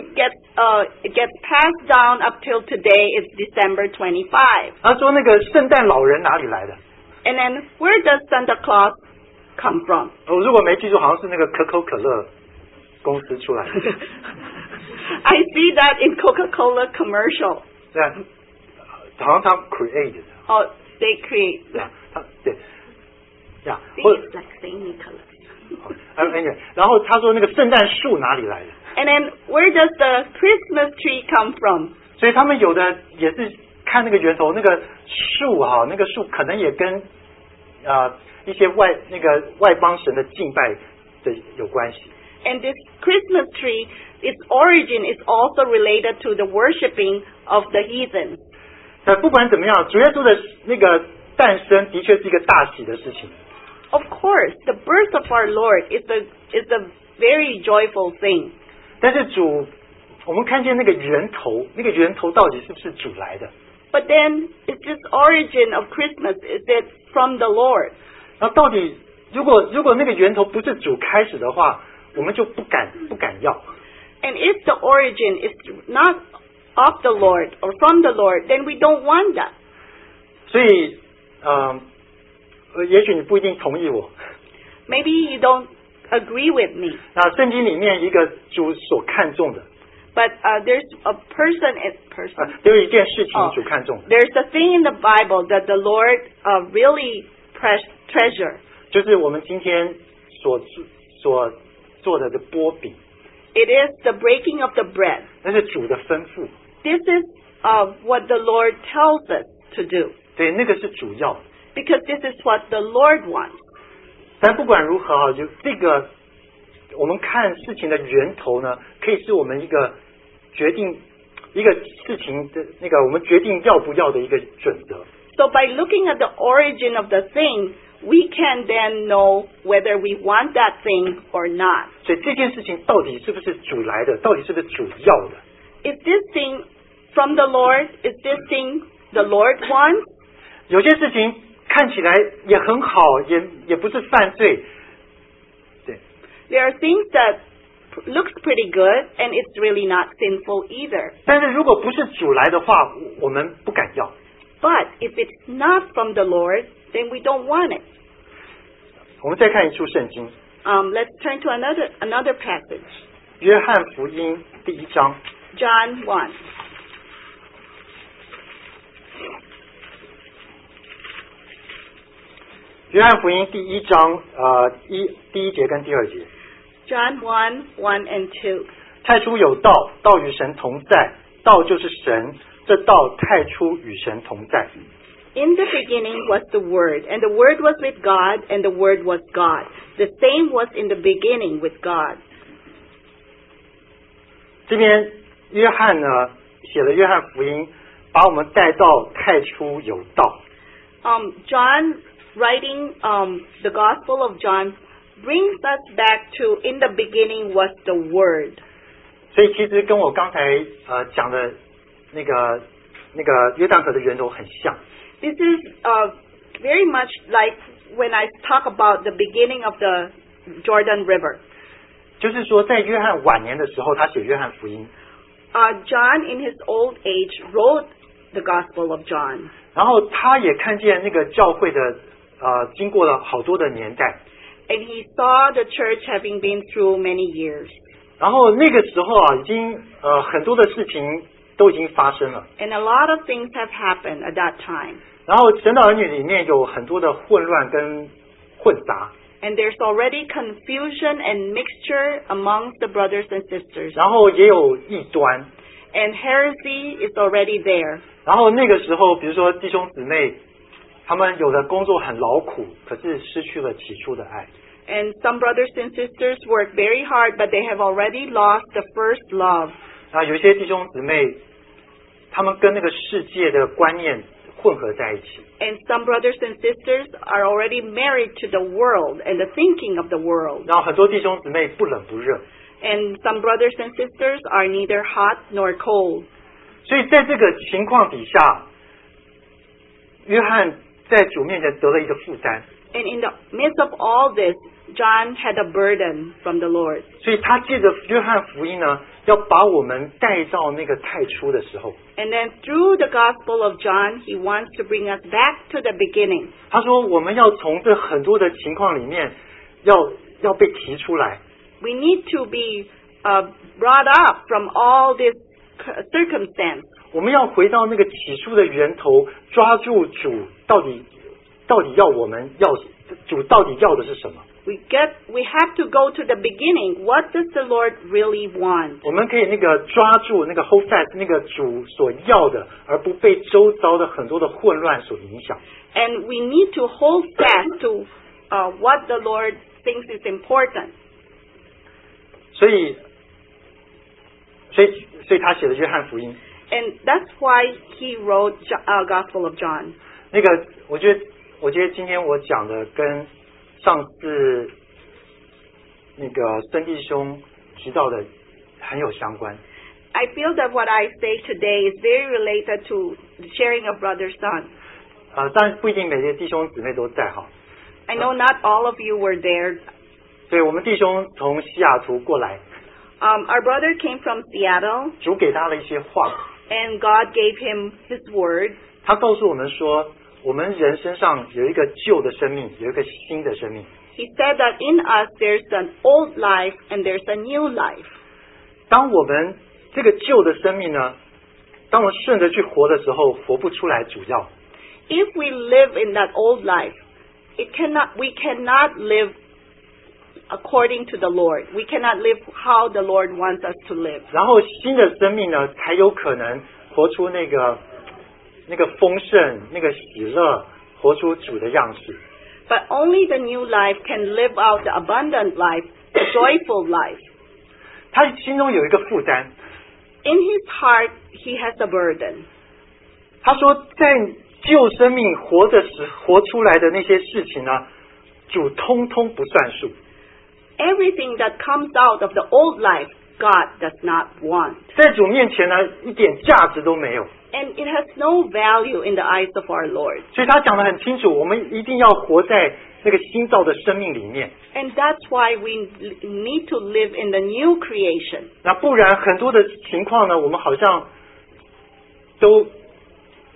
S2: gets passed down up till today. It's December 25.
S1: 他说那个圣诞老人哪里来的？
S2: And then where does Santa Claus come from?
S1: 我如果没记住，好像是那个可口可乐公司出来的。
S2: I see that in Coca-Cola commercial.
S1: 对啊，好像他 create 的。
S2: Oh, they create.
S1: 对啊，对呀，
S2: These like Saint Nicholas.
S1: 然后他说那个圣诞树哪里来的？
S2: And then where does the Christmas tree come from?
S1: 所以他们有的也是看那个源头，那个树那个树可能也跟一些外邦神的敬拜的有关系。
S2: And this Christmas tree, its origin is also related to the worshiping of the heathen.
S1: 不管怎么样，主耶稣的那个诞生的确是一个大喜的事情。
S2: Of course, the birth of our Lord is a very joyful thing.
S1: 但是我们看见那个源头到底是不是主来的？
S2: But then, is this origin of Christmas, is it from the Lord?
S1: 那到底如果那个源头不是主开始的话，我们就不敢要。
S2: And if the origin is not of the Lord or from the Lord, then we don't want that.
S1: 所以也许你不一定同意我。
S2: Maybe you don't agree with me.
S1: 那圣经里面一个主所看重的，
S2: But there's a person.
S1: 有一件事情主看重的，
S2: There's a thing in the Bible that the Lord really treasure.
S1: 就是我们今天所做的波饼，
S2: It is the breaking of the bread.
S1: 那是主的吩咐，
S2: This is what the Lord tells us to do.
S1: 对，那个是主要的。
S2: Because this is what the Lord wants.
S1: 但不管如何就这个我们看事情的源头呢，可以是我们一个决定一个事情的那个我们决定要不要的一个准则。
S2: So by looking at the origin of the thing, we can then know whether we want that thing or not.
S1: 所以这件事情到底是不是主来的，到底是不是主要的？
S2: Is this thing from the Lord? Is this thing the Lord wants?
S1: 有些事情看起来也很好，也不是犯罪。对，
S2: There are things that looks pretty good and it's really not sinful either.
S1: 但是如果不是主来的话，我们不敢要。
S2: But if it's not from the Lord, then we don't want it.
S1: 我们再看一处圣经，
S2: Let's turn to another passage.
S1: 约翰福音第1章。
S2: John 1.
S1: 约翰福音第1章第1节跟第2节。
S2: John 1, 1 and 2.
S1: 太初有道，道与神同在，道就是神，这道太初与神同在。
S2: In the beginning was the Word, and the Word was with God, and the Word was God. The same was in the beginning with God.
S1: 这边约翰呢写了约翰福音，把我们带到太初有道。
S2: John, writing the Gospel of John, brings us back to in the beginning was the Word.
S1: 所以其实跟我刚才讲的那个约旦河的源头很像。
S2: This is very much like when I talk about the beginning of the Jordan River.
S1: 就是说，在约翰晚年的时候，他写约翰福音，
S2: John, in his old age, wrote the Gospel of John.
S1: 然后他也看见那个教会的经过了好多的年代，
S2: And he saw the church having been through many years.
S1: 然后那个时候已经很多的事情都已经发生了，
S2: And a lot of things have happened at that time.
S1: 然后神的儿女里面有很多的混乱跟混杂，
S2: And there's already confusion and mixture amongst the brothers and sisters.
S1: 然后也有异端，
S2: And heresy is already there.
S1: 然后那个时候，比如说弟兄姊妹，他们有的工作很劳苦，可是失去了起初的爱。
S2: And some brothers and sisters work very hard, but they have already lost the first love.
S1: 有一些弟兄姊妹，他们跟那个世界的观念混合在一起，
S2: And some brothers and sisters are already married to the world and the thinking of the world.
S1: 然后很多弟兄姊妹不冷不热，
S2: And some brothers and sisters are neither hot nor cold.
S1: 所以在这个情况底下，约翰在主面前得了一个负担，
S2: And in the midst of all this, John had a burden from the Lord.
S1: 所以他借着约翰福音呢，要把我们带到那个太初的时候。
S2: And then through the Gospel of John, he wants to bring us back to the beginning.
S1: 他说，我们要从这很多的情况里面，要被提出来，
S2: We need to be brought up from all this circumstance.
S1: 我们要回到那个起初的源头，抓住主到底要我们要主到底要的是什么？
S2: We have to go to the beginning. What does the Lord really want?
S1: 我们可以那个抓住那个 hold fast 那个主所要的，而不被周遭的很多的混乱所影响。
S2: And we need to hold fast to what the Lord thinks is important.
S1: 所以他写了约翰福音。
S2: And that's why he wrote Gospel of John.
S1: 那个，我觉得今天我讲的跟上次那个孙弟兄提到的很有相关。
S2: I feel that what I say today is very related to the sharing of brother son.
S1: 但不一定每个弟兄姊妹都在哈。
S2: I know not all of you were there.
S1: 对，我们弟兄从西雅图过来，
S2: Our brother came from Seattle,
S1: 主给他了一些话，
S2: and God gave him his word.
S1: 他告诉我们说，我们人身上有一个旧的生命，有一个新的生命。
S2: He said that in us there's an old life and there's a new life.
S1: 当我们这个旧的生命呢，当我们顺着去活的时候，活不出来主要。
S2: If we live in that old life, we cannot live according to the Lord. We cannot live how the Lord wants us to live.
S1: 然后新的生命呢，才有可能活出那个丰盛、那个喜乐，活出主的样式。
S2: But only the new life can live out the abundant life, the joyful life.
S1: 他心中有一个负担，
S2: In his heart, he has a burden.
S1: 他说，在旧生命活出来的那些事情呢，主通通不算数。
S2: Everything that comes out of the old life, God does not want.
S1: 在主面前呢，一点价值都没有。
S2: And it has no value in the eyes of our Lord.
S1: 所以他讲得很清楚，我们一定要活在那个新造的生命里面。
S2: And that's why we need to live in the new creation.
S1: 那不然很多的情况呢，我们好像都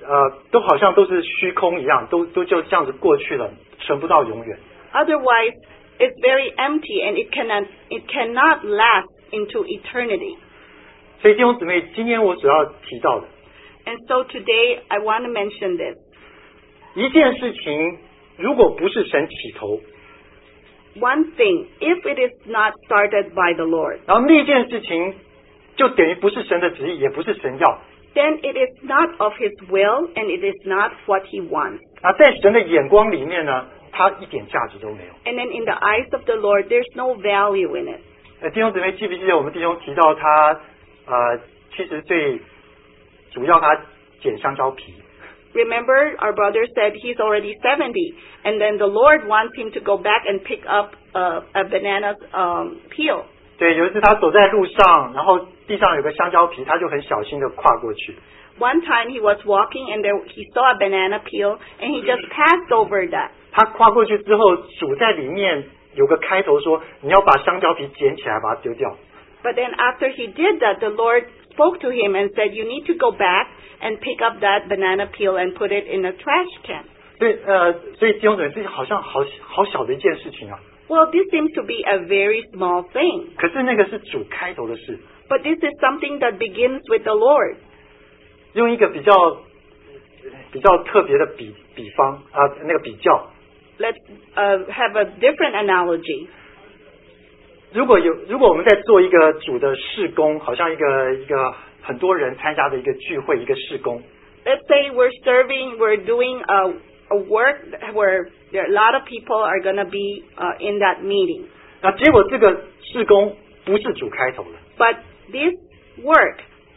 S1: 都好像都是虚空一样，都就这样子过去了，存不到永远。
S2: Otherwise, it's very empty and it cannot last into eternity.
S1: 所以弟兄姊妹，今天我主要提到的，
S2: And so today I want to mention this.
S1: 一件事情如果不是神起头，
S2: One thing, if it is not started by the Lord,
S1: 然后那件事情就等于不是神的旨意，也不是神要。
S2: then it is not of His will and it is not what He wants.
S1: 在神的眼光里面呢，它一点价值都没有。
S2: And then in the eyes of the Lord, there's no value in it.
S1: 弟兄姊妹，记不记得我们弟兄提到他其实最主要他捡香蕉皮。
S2: Remember, our brother said he's already 70, and then the Lord wants him to go back and pick up a banana peel.
S1: 对，有一次他走在路上，然后地上有个香蕉皮，他就很小心的跨过去。
S2: One time he was walking and he saw a banana peel and he just passed over that.
S1: 他跨过去之后，主在里面有个开头说：“你要把香蕉皮捡起来，把它丢掉。”
S2: But then after he did that, the Lord spoke to him and said, "You need to go back and pick up that banana peel and put it in a trash can."
S1: 所以弟兄姊妹，这好像好小的一件事情啊。
S2: Well, this seems to be a very small thing.
S1: 可是那个是主开头的事，
S2: But this is something that begins with the Lord.
S1: 用一个比较特别的比方那个比较。
S2: Let's have a different analogy.
S1: 如果我们在做一个主的事工，好像一个很多人参加的一个聚会，一个事工。
S2: Let's say we're doing a work where there are a lot of people are going to be in that meeting.
S1: 那结果这个事工不是主开头的。
S2: But this work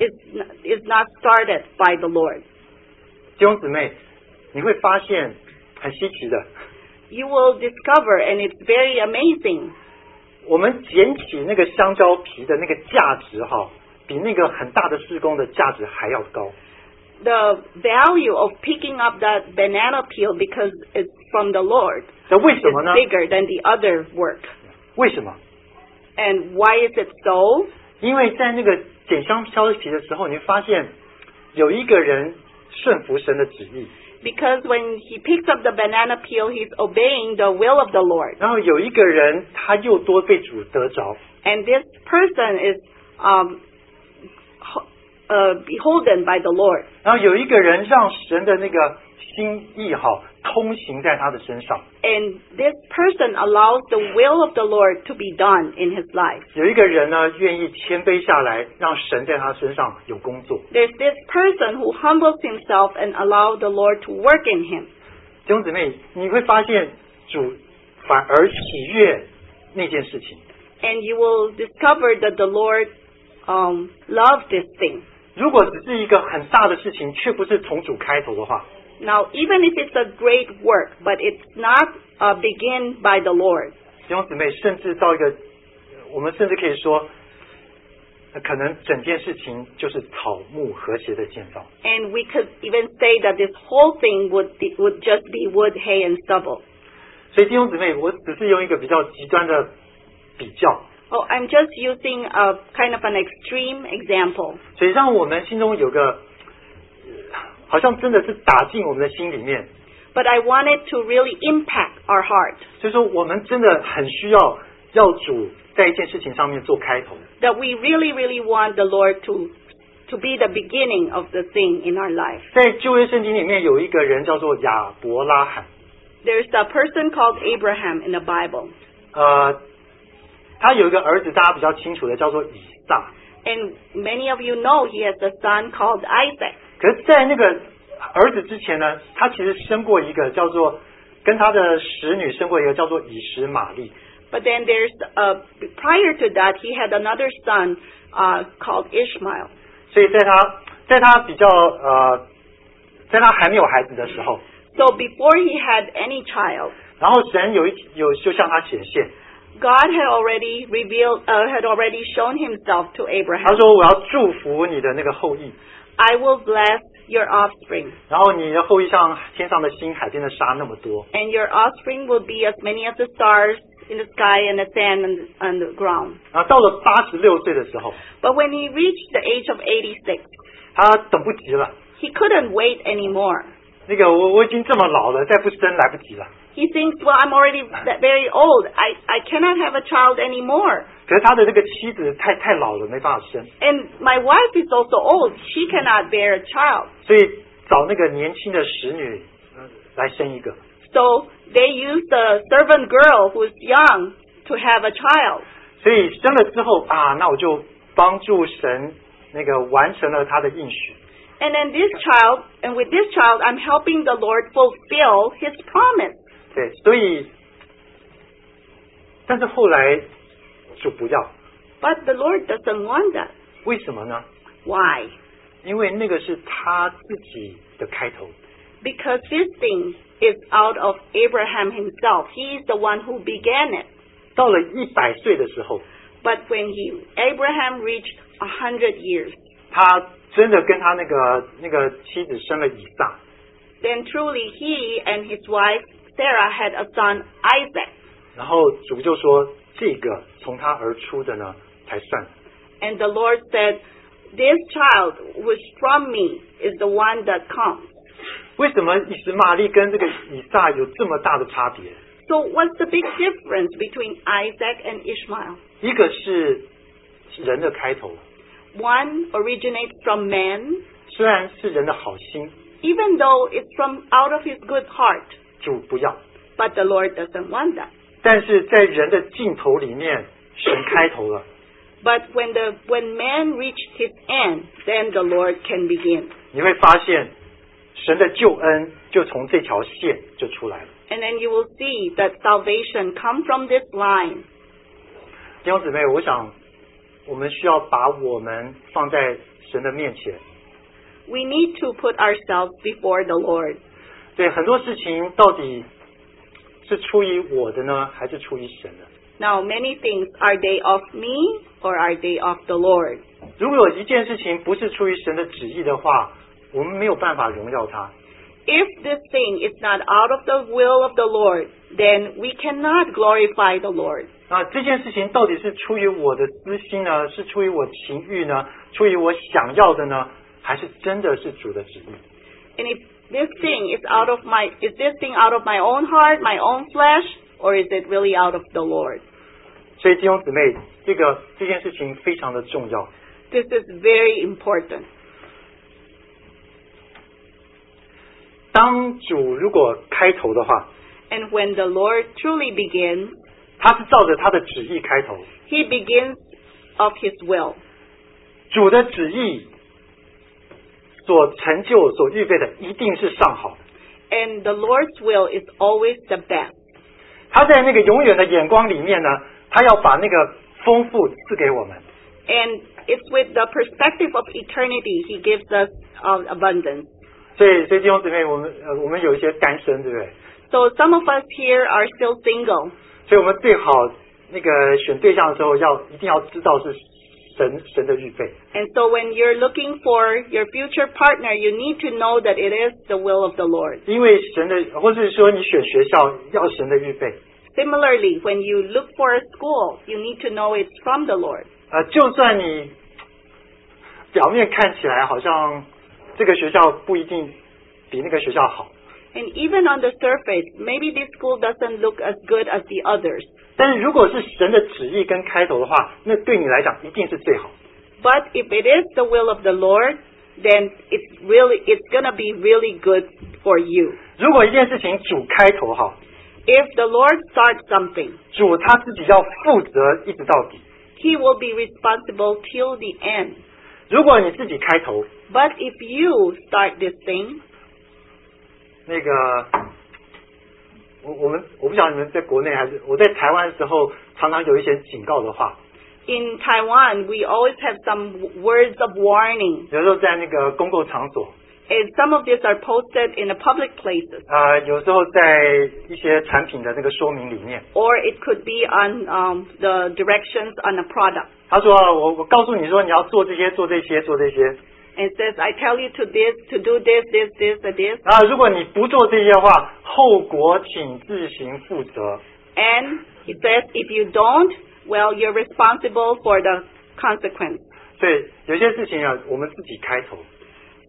S2: is not started by the Lord.
S1: 弟兄姊妹，你会发现很稀奇的。
S2: You will discover, and it's very amazing.
S1: 我们捡起那个香蕉皮的那个价值比那个很大的事工的价值还要高。
S2: The value of picking up that banana peel because it's from the Lord
S1: 那为什么
S2: is
S1: 呢？
S2: bigger than the other work.
S1: 为什么？
S2: And why is it so?
S1: 因为在那个捡香蕉皮的时候，你会发现有一个人顺服神的旨意。
S2: Because when he picks up the banana peel, he's obeying the will of the Lord.
S1: 然后有一个人他又多被主得着。
S2: And this person is beholden by the Lord.
S1: 然后有一个人让神的那个心意通行在他的身上。
S2: And this person allows the will of the Lord to be done in his life.
S1: 有一个人呢，愿意谦卑下来，让神在他身上有工作。
S2: There's this person who humbles himself and allows the Lord to work in him.
S1: 弟兄姊妹，你会发现主反而喜悦那件事情。
S2: And you will discover that the Lord loves this thing.
S1: 如果只是一个很大的事情，却不是从主开头的话，
S2: Now, even if it's a great work, but it's not begin by the Lord.
S1: 弟兄姊妹，甚至到一个，我们甚至可以说，可能整件事情就是草木和谐的建造。
S2: And we could even say that this whole thing would just be wood, hay, and stubble.
S1: 所以弟兄姊妹，我只是用一个比较极端的比较，
S2: Oh, I'm just using a kind of an extreme example.
S1: 所以让我们心中有个，好像真的是打进我们的心里面。
S2: But I want it to really impact our heart.
S1: 所以说，我们真的很需要主在一件事情上面做开头。
S2: That we really, really want the Lord to be the beginning of the thing in our life.
S1: 在旧约圣经里面有一个人叫做亚伯拉罕，
S2: There's a person called Abraham in the Bible.
S1: 他有一个儿子，大家比较清楚的叫做以撒。
S2: And many of you know he has a son called Isaac.
S1: 可是，在那个儿子之前呢，他其实生过一个叫做跟他的使女生过一个叫做以实玛利。
S2: But then prior to that, he had another son called Ishmael.
S1: 所以在他比较在他还没有孩子的时候，
S2: So before he had any child,
S1: 然后神就向他显现，
S2: God had already shown himself to
S1: 他
S2: Abraham.
S1: 说我要祝福你的那个后裔，
S2: I will bless your offspring,
S1: 然后你的后裔像天上的星、海边的沙那么多。
S2: and your offspring will be as many as the stars in the sky and the sand on the ground.
S1: 然后到了86岁的时候，
S2: But when he reached the age of 86,
S1: 他等不及了，
S2: he couldn't wait anymore.
S1: 那个我已经这么老了，再不生来不及了。
S2: He thinks, well, I'm already very old. I cannot have a child anymore.
S1: 可是他的这个妻子太老了，没办法生，
S2: And my wife is also old. She cannot bear a child.
S1: 所以找那个年轻的使女来生一个。
S2: So they use the servant girl who's young to have a child.
S1: 所以生了之后啊，那我就帮助神那个完成了他的应许。
S2: And then with this child, I'm helping the Lord fulfill His promise.
S1: 对，所以，但是后来主不要，
S2: But the Lord doesn't want that.
S1: 为什么呢？
S2: Why?
S1: 因为那个是他自己的开头。
S2: Because this thing is out of Abraham himself. He is the one who began it.
S1: 到了100岁的时候，
S2: But when Abraham reached 100 years,
S1: 他真的跟他那个妻子生了以撒。
S2: then truly he and his wife Sarah had a son Isaac.
S1: 然后主就说，这个从他而出的呢，才算。
S2: And the Lord said, this child which from me is the one that comes.
S1: 为什么以实玛利跟这个以撒有这么大的差别？
S2: So what's the big difference between Isaac and Ishmael?
S1: 一个是人的开头，
S2: One originates from man,
S1: 虽然是人的好心，
S2: even though it's from out of his good heart.
S1: 主不要。
S2: But the Lord doesn't want that.
S1: 但是在人的尽头里面，神开头了。
S2: But when man reached his end, then the Lord can begin.
S1: 你会发现，神的救恩就从这条线就出来了。
S2: And then you will see that salvation come from this line.
S1: 弟兄姊妹，我想我们需要把我们放在神的面前。
S2: We need to put ourselves before the Lord.
S1: 对，很多事情到底是出于我的呢，还是出于神的？
S2: Now, many things, are they of me or are they of the Lord?
S1: 如果有一件事情不是出于神的旨意的话，我们没有办法荣耀他。
S2: If this thing is not out of the will of the Lord, then we cannot glorify the Lord.
S1: 那这件事情到底是出于我的私心呢，是出于我情欲呢，出于我想要的呢，还是真的是主的旨意？
S2: And if this thing is this thing out of my own heart, my own flesh, or is it really out of the Lord?
S1: 所以弟兄姊妹，这件事情非常的重要。
S2: This is very important.
S1: 当主如果开头的话，
S2: And when the Lord truly begins,
S1: 他是照着他的旨意开头。
S2: He begins of His will.
S1: 主的旨意所成就、所预备的，一定是上好的。
S2: And the Lord's will is always the best.
S1: 他在那个永远的眼光里面呢，他要把那个丰富赐给我们。
S2: And it's with the perspective of eternity He gives us abundance.
S1: 所以弟兄姊妹，我们有一些单身，对不对？
S2: So some of us here are still single.
S1: 所以我们最好那个选对象的时候，一定要知道是神的预备。
S2: And so when you're looking for your future partner, you need to know that it is the will of the Lord.
S1: 因为神的，或是说你选学校要神的预备。
S2: Similarly, when you look for a school, you need to know it's from the Lord.
S1: 就算你表面看起来好像这个学校不一定比那个学校好，
S2: And even on the surface, maybe this school doesn't look as good as the others.
S1: 但是如果是神的旨意跟开头的话，那对你来讲一定是最好。
S2: But if it is the will of the Lord, then it's gonna be really good for you.
S1: 如果一件事情主开头哈，
S2: If the Lord starts something,
S1: 主他自己要负责一直到底。
S2: He will be responsible till the end.
S1: 如果你自己开头，
S2: But if you start this thing,
S1: 那个我不晓得你们在国内还是我在台湾的时候，常常有一些警告的话。
S2: in Taiwan, we always have some words of warning.
S1: 有时候在那个公共场所，
S2: And some of these are posted in the public places.
S1: 有时候在一些产品的那个说明里面，
S2: Or it could be on the directions on a product.
S1: 他说我告诉你说你要做这些做这些做这些，
S2: And it says, I tell you to do this, and this.
S1: 如果你不做这些的话，后果请自行负责。
S2: And it says, if you don't, well, you're responsible for the consequence.
S1: 所以有些事情我们自己开头，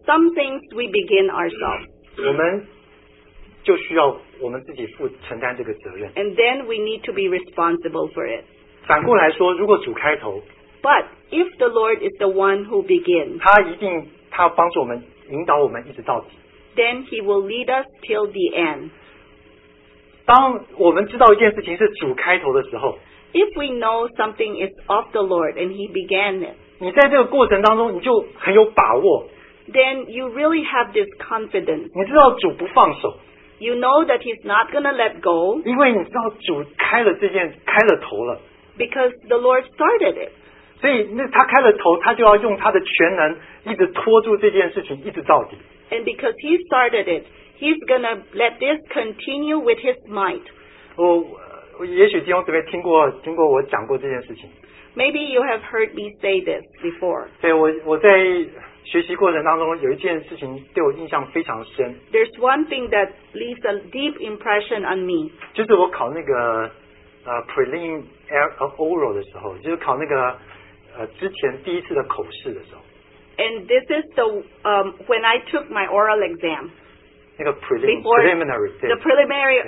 S2: some things we begin ourselves.
S1: 我们就需要我们自己承担这个责任。
S2: And then we need to be responsible for it.
S1: 反过来说，如果主开头，
S2: But if the Lord is the one who begins,
S1: 他要帮助我们，引导我们一直到底。
S2: then He will lead us till the end.
S1: 当我们知道一件事情是主开头的时候，
S2: If we know something is of the Lord and He began it,
S1: 你在这个过程当中你就很有把握，
S2: then you really have this confidence.
S1: 你知道主不放手，
S2: You know that He's not going to let go
S1: 因为你知道主开了头了，
S2: because the Lord started it.
S1: 所以他开了头，他就要用他的全能一直拖住这件事情，一直到底。
S2: And because He started it, He's going to let this continue with His might.
S1: 我也许弟兄姊妹听过我讲过这件事情，
S2: Maybe you have heard me say this before.
S1: 所以我在学习过程当中有一件事情对我印象非常深，
S2: There's one thing that leaves a deep impression on me.
S1: 就是我考那个prelim oral 的时候，就是考那个之前第一次的口试的时候，
S2: And this is when I took my oral exam.
S1: 那个
S2: Before
S1: preliminary 对
S2: the preliminary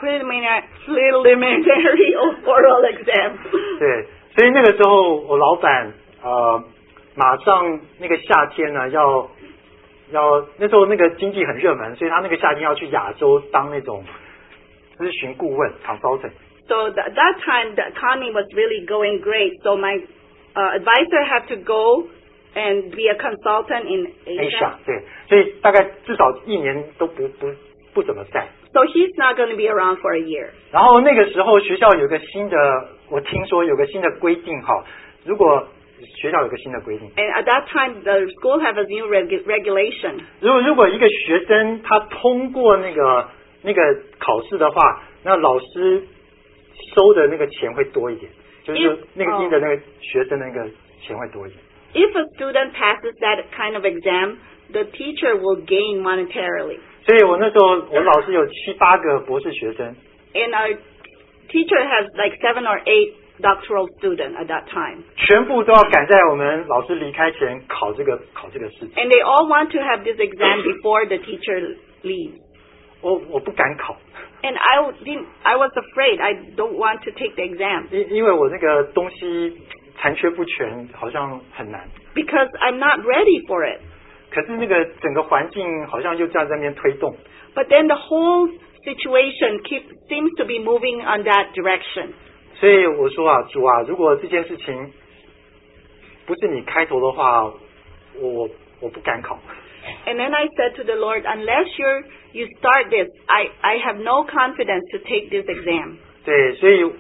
S2: oral exam.
S1: 对，所以那个时候我老板马上那个夏天呢要那时候那个经济很热门，所以他那个夏天要去亚洲当那种咨询顾问 consultant。
S2: So that time the economy was really going great. So my advisor had to go and be a consultant in Asia.
S1: 对，所以大概至少1年都不怎么在。
S2: So he's not going to be around for a year.
S1: 然后那个时候学校有个新的，我听说有个新的规定哈，如果学校有个新的规定，
S2: And at that time the school have a new regulation.
S1: 如果一个学生他通过那个考试的话，那老师收的那个钱会多一点，就是那个印的那个学生那个钱会多一点。
S2: If a student passes that kind of exam, the teacher will gain monetarily.
S1: 所以我那时候我老师有7、8个博士学生，
S2: And our teacher has like 7 or 8 doctoral students at that time.
S1: 全部都要赶在我们老师离开前考这个试。
S2: And they all want to have this exam before the teacher leaves.
S1: 我不敢考，
S2: And I was afraid. I don't want to take the exam
S1: 因为我那个东西残缺不全，好像很难。
S2: because I'm not ready for it.
S1: 可是那个整个环境好像又这样在那边推动，
S2: But then the whole situation seems to be moving on that direction.
S1: 所以我说啊，主啊，如果这件事情不是你开头的话，我不敢考。
S2: And then I said to the Lord, unless you start this, I have no confidence to take this exam.
S1: 对，所以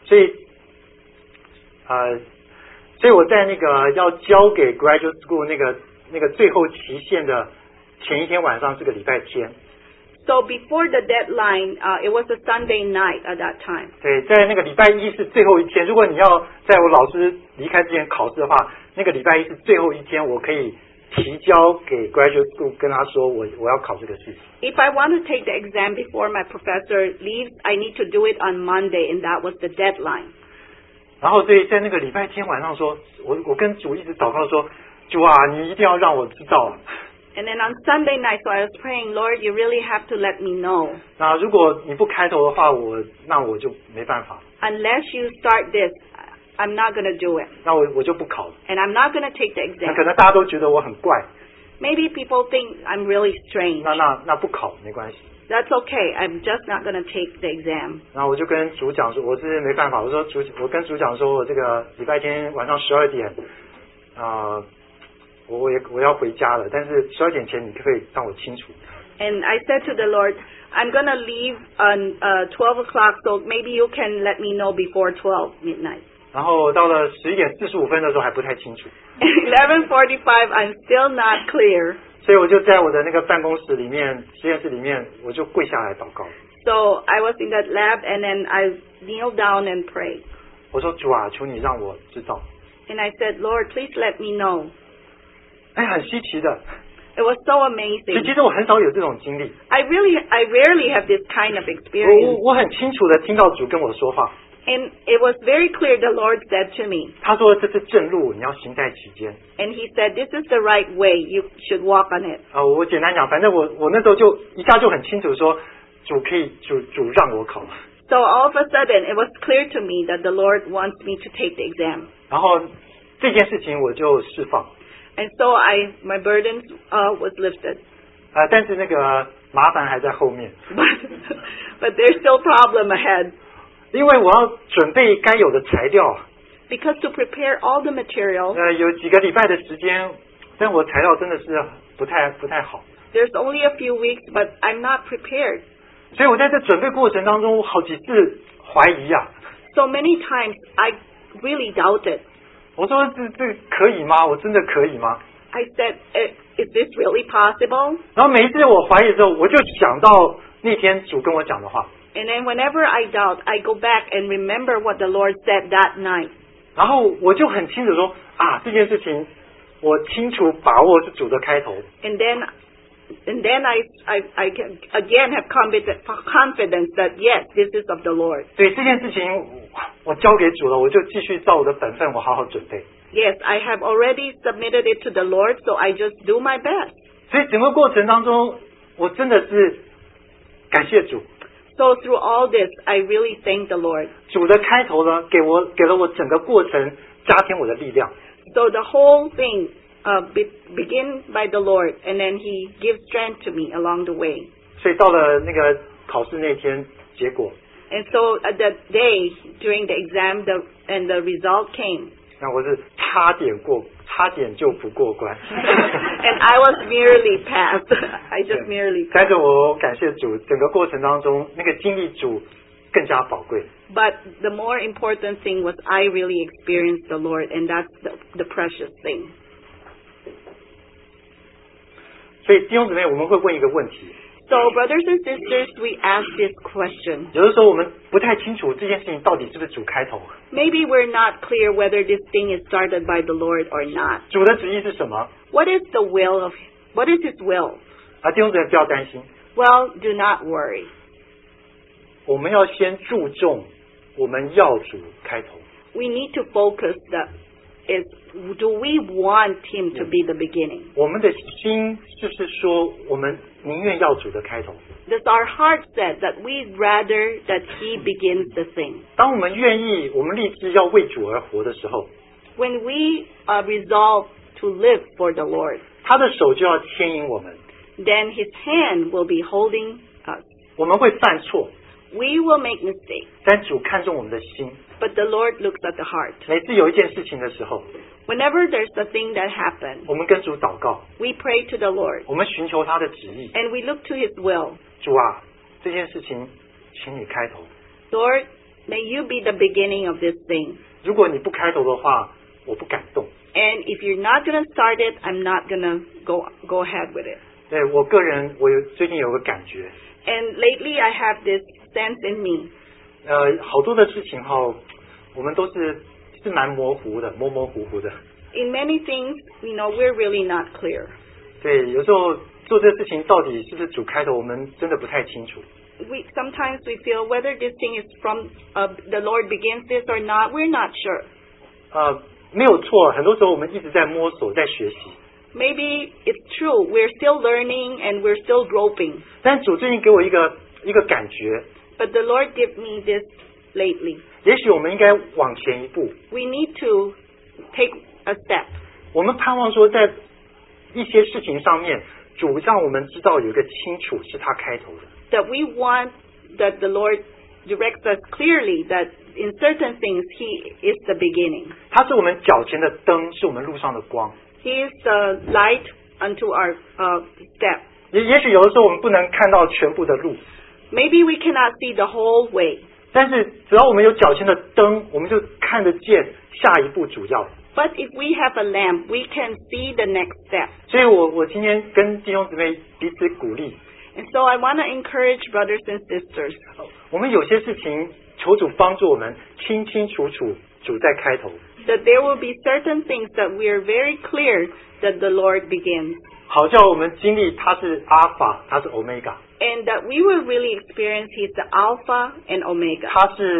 S1: 我在那个要交给 graduate school 那个最后期限的前一天晚上是个礼拜天。
S2: So before the deadline, it was a Sunday night at that time.
S1: 对，在那个礼拜一是最后一天。如果你要在我老师离开之前考试的话，那个礼拜一是最后一天，我可以提交给 graduate school 跟他说我要考这个事情。
S2: If I want to take the exam before my professor leaves, I need to do it on Monday, and that was the deadline.
S1: 然后所以在那个礼拜天晚上说，我跟主一直祷告说，主啊，你一定要让我知道。
S2: And then on Sunday night, so I was praying, Lord, you really have to let me know.
S1: 那如果你不开头的话，那我就没办法，
S2: Unless you start this, I'm not going to do it.
S1: 那我就不考了。
S2: And I'm not going to take the
S1: 那
S2: exam.
S1: 可能大家都觉得我很怪，
S2: Maybe people think I'm really strange.
S1: 那不考没关系。
S2: That's okay. I'm just not going to take the exam.
S1: 然后我就跟主讲说，我是没办法。我跟主讲说，我这个礼拜天晚上12点，我要回家了，但是12点前你可不可以让我清楚？
S2: And I said to the Lord, I'm going to leave on 12 o'clock, so maybe you can let me know before 12 midnight.
S1: 然后到了11点45分的时候还不太清楚，
S2: 11:45, I'm still not clear.
S1: 所以我就在我的那个办公室里面、实验室里面，我就跪下来祷告。
S2: So I was in that lab, and then I kneeled down and prayed.
S1: 我说主啊，求你让我知道。
S2: And I said, Lord, please let me know.
S1: 哎，很稀奇的，
S2: It was so
S1: 其
S2: amazing.
S1: 实我很少有这种经历。
S2: I rarely have this kind of experience.
S1: 我很清楚的听到主跟我说话，
S2: And it was very clear the Lord said to me,
S1: 他说这是正路，你要行在其间。
S2: and He said, this is the right way, you should walk on it.
S1: 我简单讲，反正我那时候就一下就很清楚说，主让我考。
S2: So all of a sudden, it was clear to me that the Lord wants me to take the exam.
S1: 然后这件事情我就释放。
S2: And so my burden was lifted.
S1: 但是那个麻烦还在后面，
S2: But there's still problem ahead.
S1: 因为我要准备该有的材料。
S2: Because to prepare all the material,
S1: 有几个礼拜的时间，但我材料真的是不太好。
S2: there's only a few weeks, but I'm not prepared.
S1: 所以我在这准备过程当中，好几次怀疑啊。
S2: So many times I really doubted.
S1: 我说这可以吗？我真的可以吗？
S2: I said, is this really possible?
S1: 然后每一次我怀疑的时候，我就想到那天主跟我讲的话。
S2: And then whenever I doubt, I go back and remember what the Lord said that night.
S1: 然后我就很清楚说这件事情我清楚把握是主的开头。
S2: And then I can again have confidence that yes, this is of the Lord.
S1: 对这件事情我交给主了，我就继续照我的本分，我好好准备。
S2: Yes, I have already submitted it to the Lord, so I just do my best.
S1: 所以整个过程当中，我真的是感谢主。
S2: So through all this, I really thank the Lord.
S1: 主的开头呢，给了我整个过程加添我的力量。
S2: So the whole thing begin by the Lord, and then He gives strength to me along the way.
S1: 所以到了那个考试那天，结果
S2: And so at that day during the exam, and the result came.
S1: 那我是差点就不过关。
S2: And I was merely passed. I just merely
S1: 但
S2: passed.
S1: 是我感谢主，整个过程当中那个经历主更加宝贵。
S2: But the more important thing was I really experienced the Lord, and that's the precious thing.
S1: 所以弟兄姊妹，我们会问一个问题，
S2: So brothers and sisters, we ask this question.
S1: 有的时候我们不太清楚这件事情到底是不是主开头，
S2: Maybe we're not clear whether this thing is started by the Lord or not.
S1: 主的旨意是什么？
S2: What is His will?
S1: 弟兄姊妹不要担心，
S2: Well, do not worry.
S1: 我们要先注重我们要主开头。
S2: We need to focus do we want Him to be the beginning?
S1: 我们的心就是说，我们宁愿要主的开头。
S2: Does our heart said that we'd rather that He begins the thing?
S1: 当我们愿意，我们立志要为主而活的时候，
S2: When we resolve to live for the Lord,
S1: 他的手就要牵引我们。
S2: then His hand will be holding us.
S1: 我们会犯错，
S2: We will make mistakes,
S1: 但主看重我们的心。
S2: but the Lord looks at the heart.
S1: 每次有一件事情的时候，
S2: Whenever there's a thing that happens,
S1: 我们跟主祷告，
S2: we pray to the Lord,
S1: 我们寻求他的旨意。
S2: and we look to His will.
S1: 主啊，这件事情，请你开头。
S2: Lord, may You be the beginning of this thing.
S1: 如果你不开头的话，我不敢动。
S2: And if you're not going to start it, I'm not going to go ahead with it.
S1: 对我个人，最近有个感觉，
S2: And lately I have this sense in me.
S1: 好多的事情我们都是蛮模糊的，模模糊糊的。
S2: In many things, we're really not clear.
S1: 对，有时候做这事情到底是不是主开头，我们真的不太清楚。
S2: Sometimes we feel whether this thing is from the Lord begins this or not, we're not sure.
S1: 没有错，很多时候我们一直在摸索，在学习。
S2: Maybe it's true. We're still learning and we're still groping.
S1: 但主最近给我一个感觉，
S2: But the Lord gave me this lately.
S1: 也许我们应该往前一步。
S2: We need to take a step.
S1: 我们盼望说，在一些事情上面，主让我们知道有一个清楚是他开头的。
S2: That we want that the Lord directs us clearly that in certain things He is the beginning.
S1: 他是我们脚前的灯，是我们路上的光。
S2: He is the light unto our step.
S1: 也许有的时候我们不能看到全部的路，
S2: Maybe we cannot see the whole way.
S1: 但是只要我们有脚前的灯，我们就看得见下一步主要。
S2: But if we have a lamp, we can see the next step.
S1: 所以我今天跟弟兄姊妹彼此鼓励，
S2: And so I want to encourage brothers and sisters.
S1: 我们有些事情求主帮助我们清清楚楚，主在开头，
S2: That there will be certain things that we are very clear that the Lord begins.
S1: 好叫我们经历他是阿法，他是 Omega，
S2: And that we will really experience He's the Alpha and Omega.
S1: 他是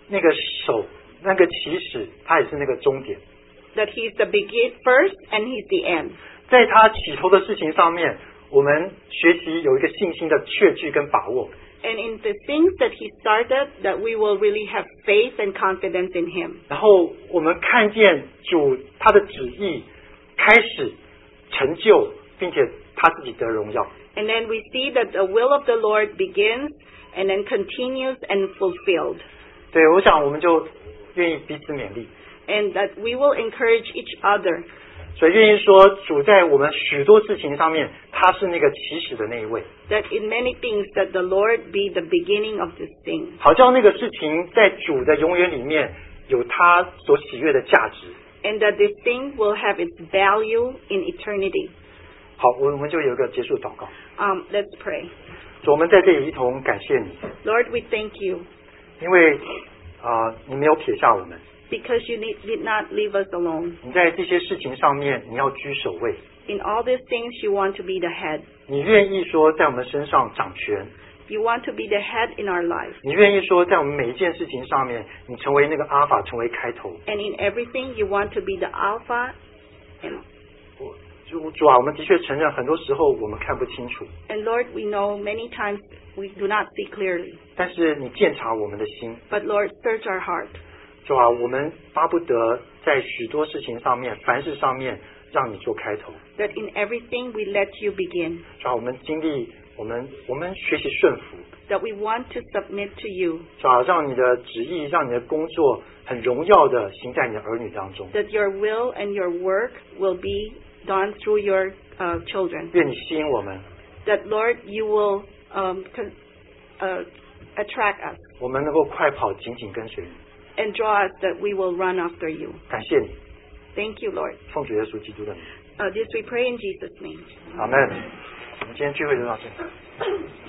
S1: 那个手，那个起始，他也是那个终点。
S2: That He's the first and He's the end.
S1: 在他起头的事情上面，我们学习有一个信心的确据跟把握。
S2: And in the things that He started, that we will really have faith and confidence in Him.
S1: 然后我们看见主他的旨意开始成就，并且他自己得荣耀。
S2: And then we see that the will of the Lord begins and then continues and fulfilled.
S1: 对，我想我们就愿意彼此勉励。
S2: And that we will encourage each other.
S1: 所以愿意说，主在我们许多事情上面，他是那个起始的那一位。
S2: That in many things that the Lord be the beginning of this thing.
S1: 好叫那个事情在主的永远里面有他所喜悦的价值。
S2: And that this thing will have its value in eternity.
S1: 好，我们就有一个结束祷告。
S2: Let's pray.
S1: 主，我们在这里一同感谢你。
S2: Lord, we thank you.
S1: 因为你没有撇下我们。
S2: Because you did not leave us alone.
S1: 你在这些事情上面，你要居首位。
S2: In all these things, you want to be the head.
S1: 你愿意说在我们身上掌权。
S2: You want to be the head in our life.
S1: 你愿意说在我们每一件事情上面，你成为那个阿法，成为开头。
S2: And in everything, you want to be the alpha. And
S1: 主啊，我们的确承认，很多时候我们看不清楚。
S2: And Lord, we know many times we do not see clearly.
S1: 但是你鉴察我们的心。
S2: But Lord, search our heart.
S1: 主啊，我们巴不得在许多事情上面，凡事上面，让你做开头。
S2: That in everything we let you begin.
S1: 主啊，我们经历，我们学习顺服。
S2: That we want to submit to you.
S1: 主啊，让你的旨意，让你的工作很荣耀的行在你的儿女当中。
S2: That your will and your work will be done through your children.
S1: 愿你吸引我们。
S2: That Lord, you will attract us.
S1: 我们能够快跑，紧紧跟随你。
S2: And draw us that we will run after you.
S1: 感谢你。
S2: Thank you, Lord.
S1: 奉主耶稣基督的名。
S2: This we pray in Jesus' name.
S1: 阿们。我们今天聚会就到这里。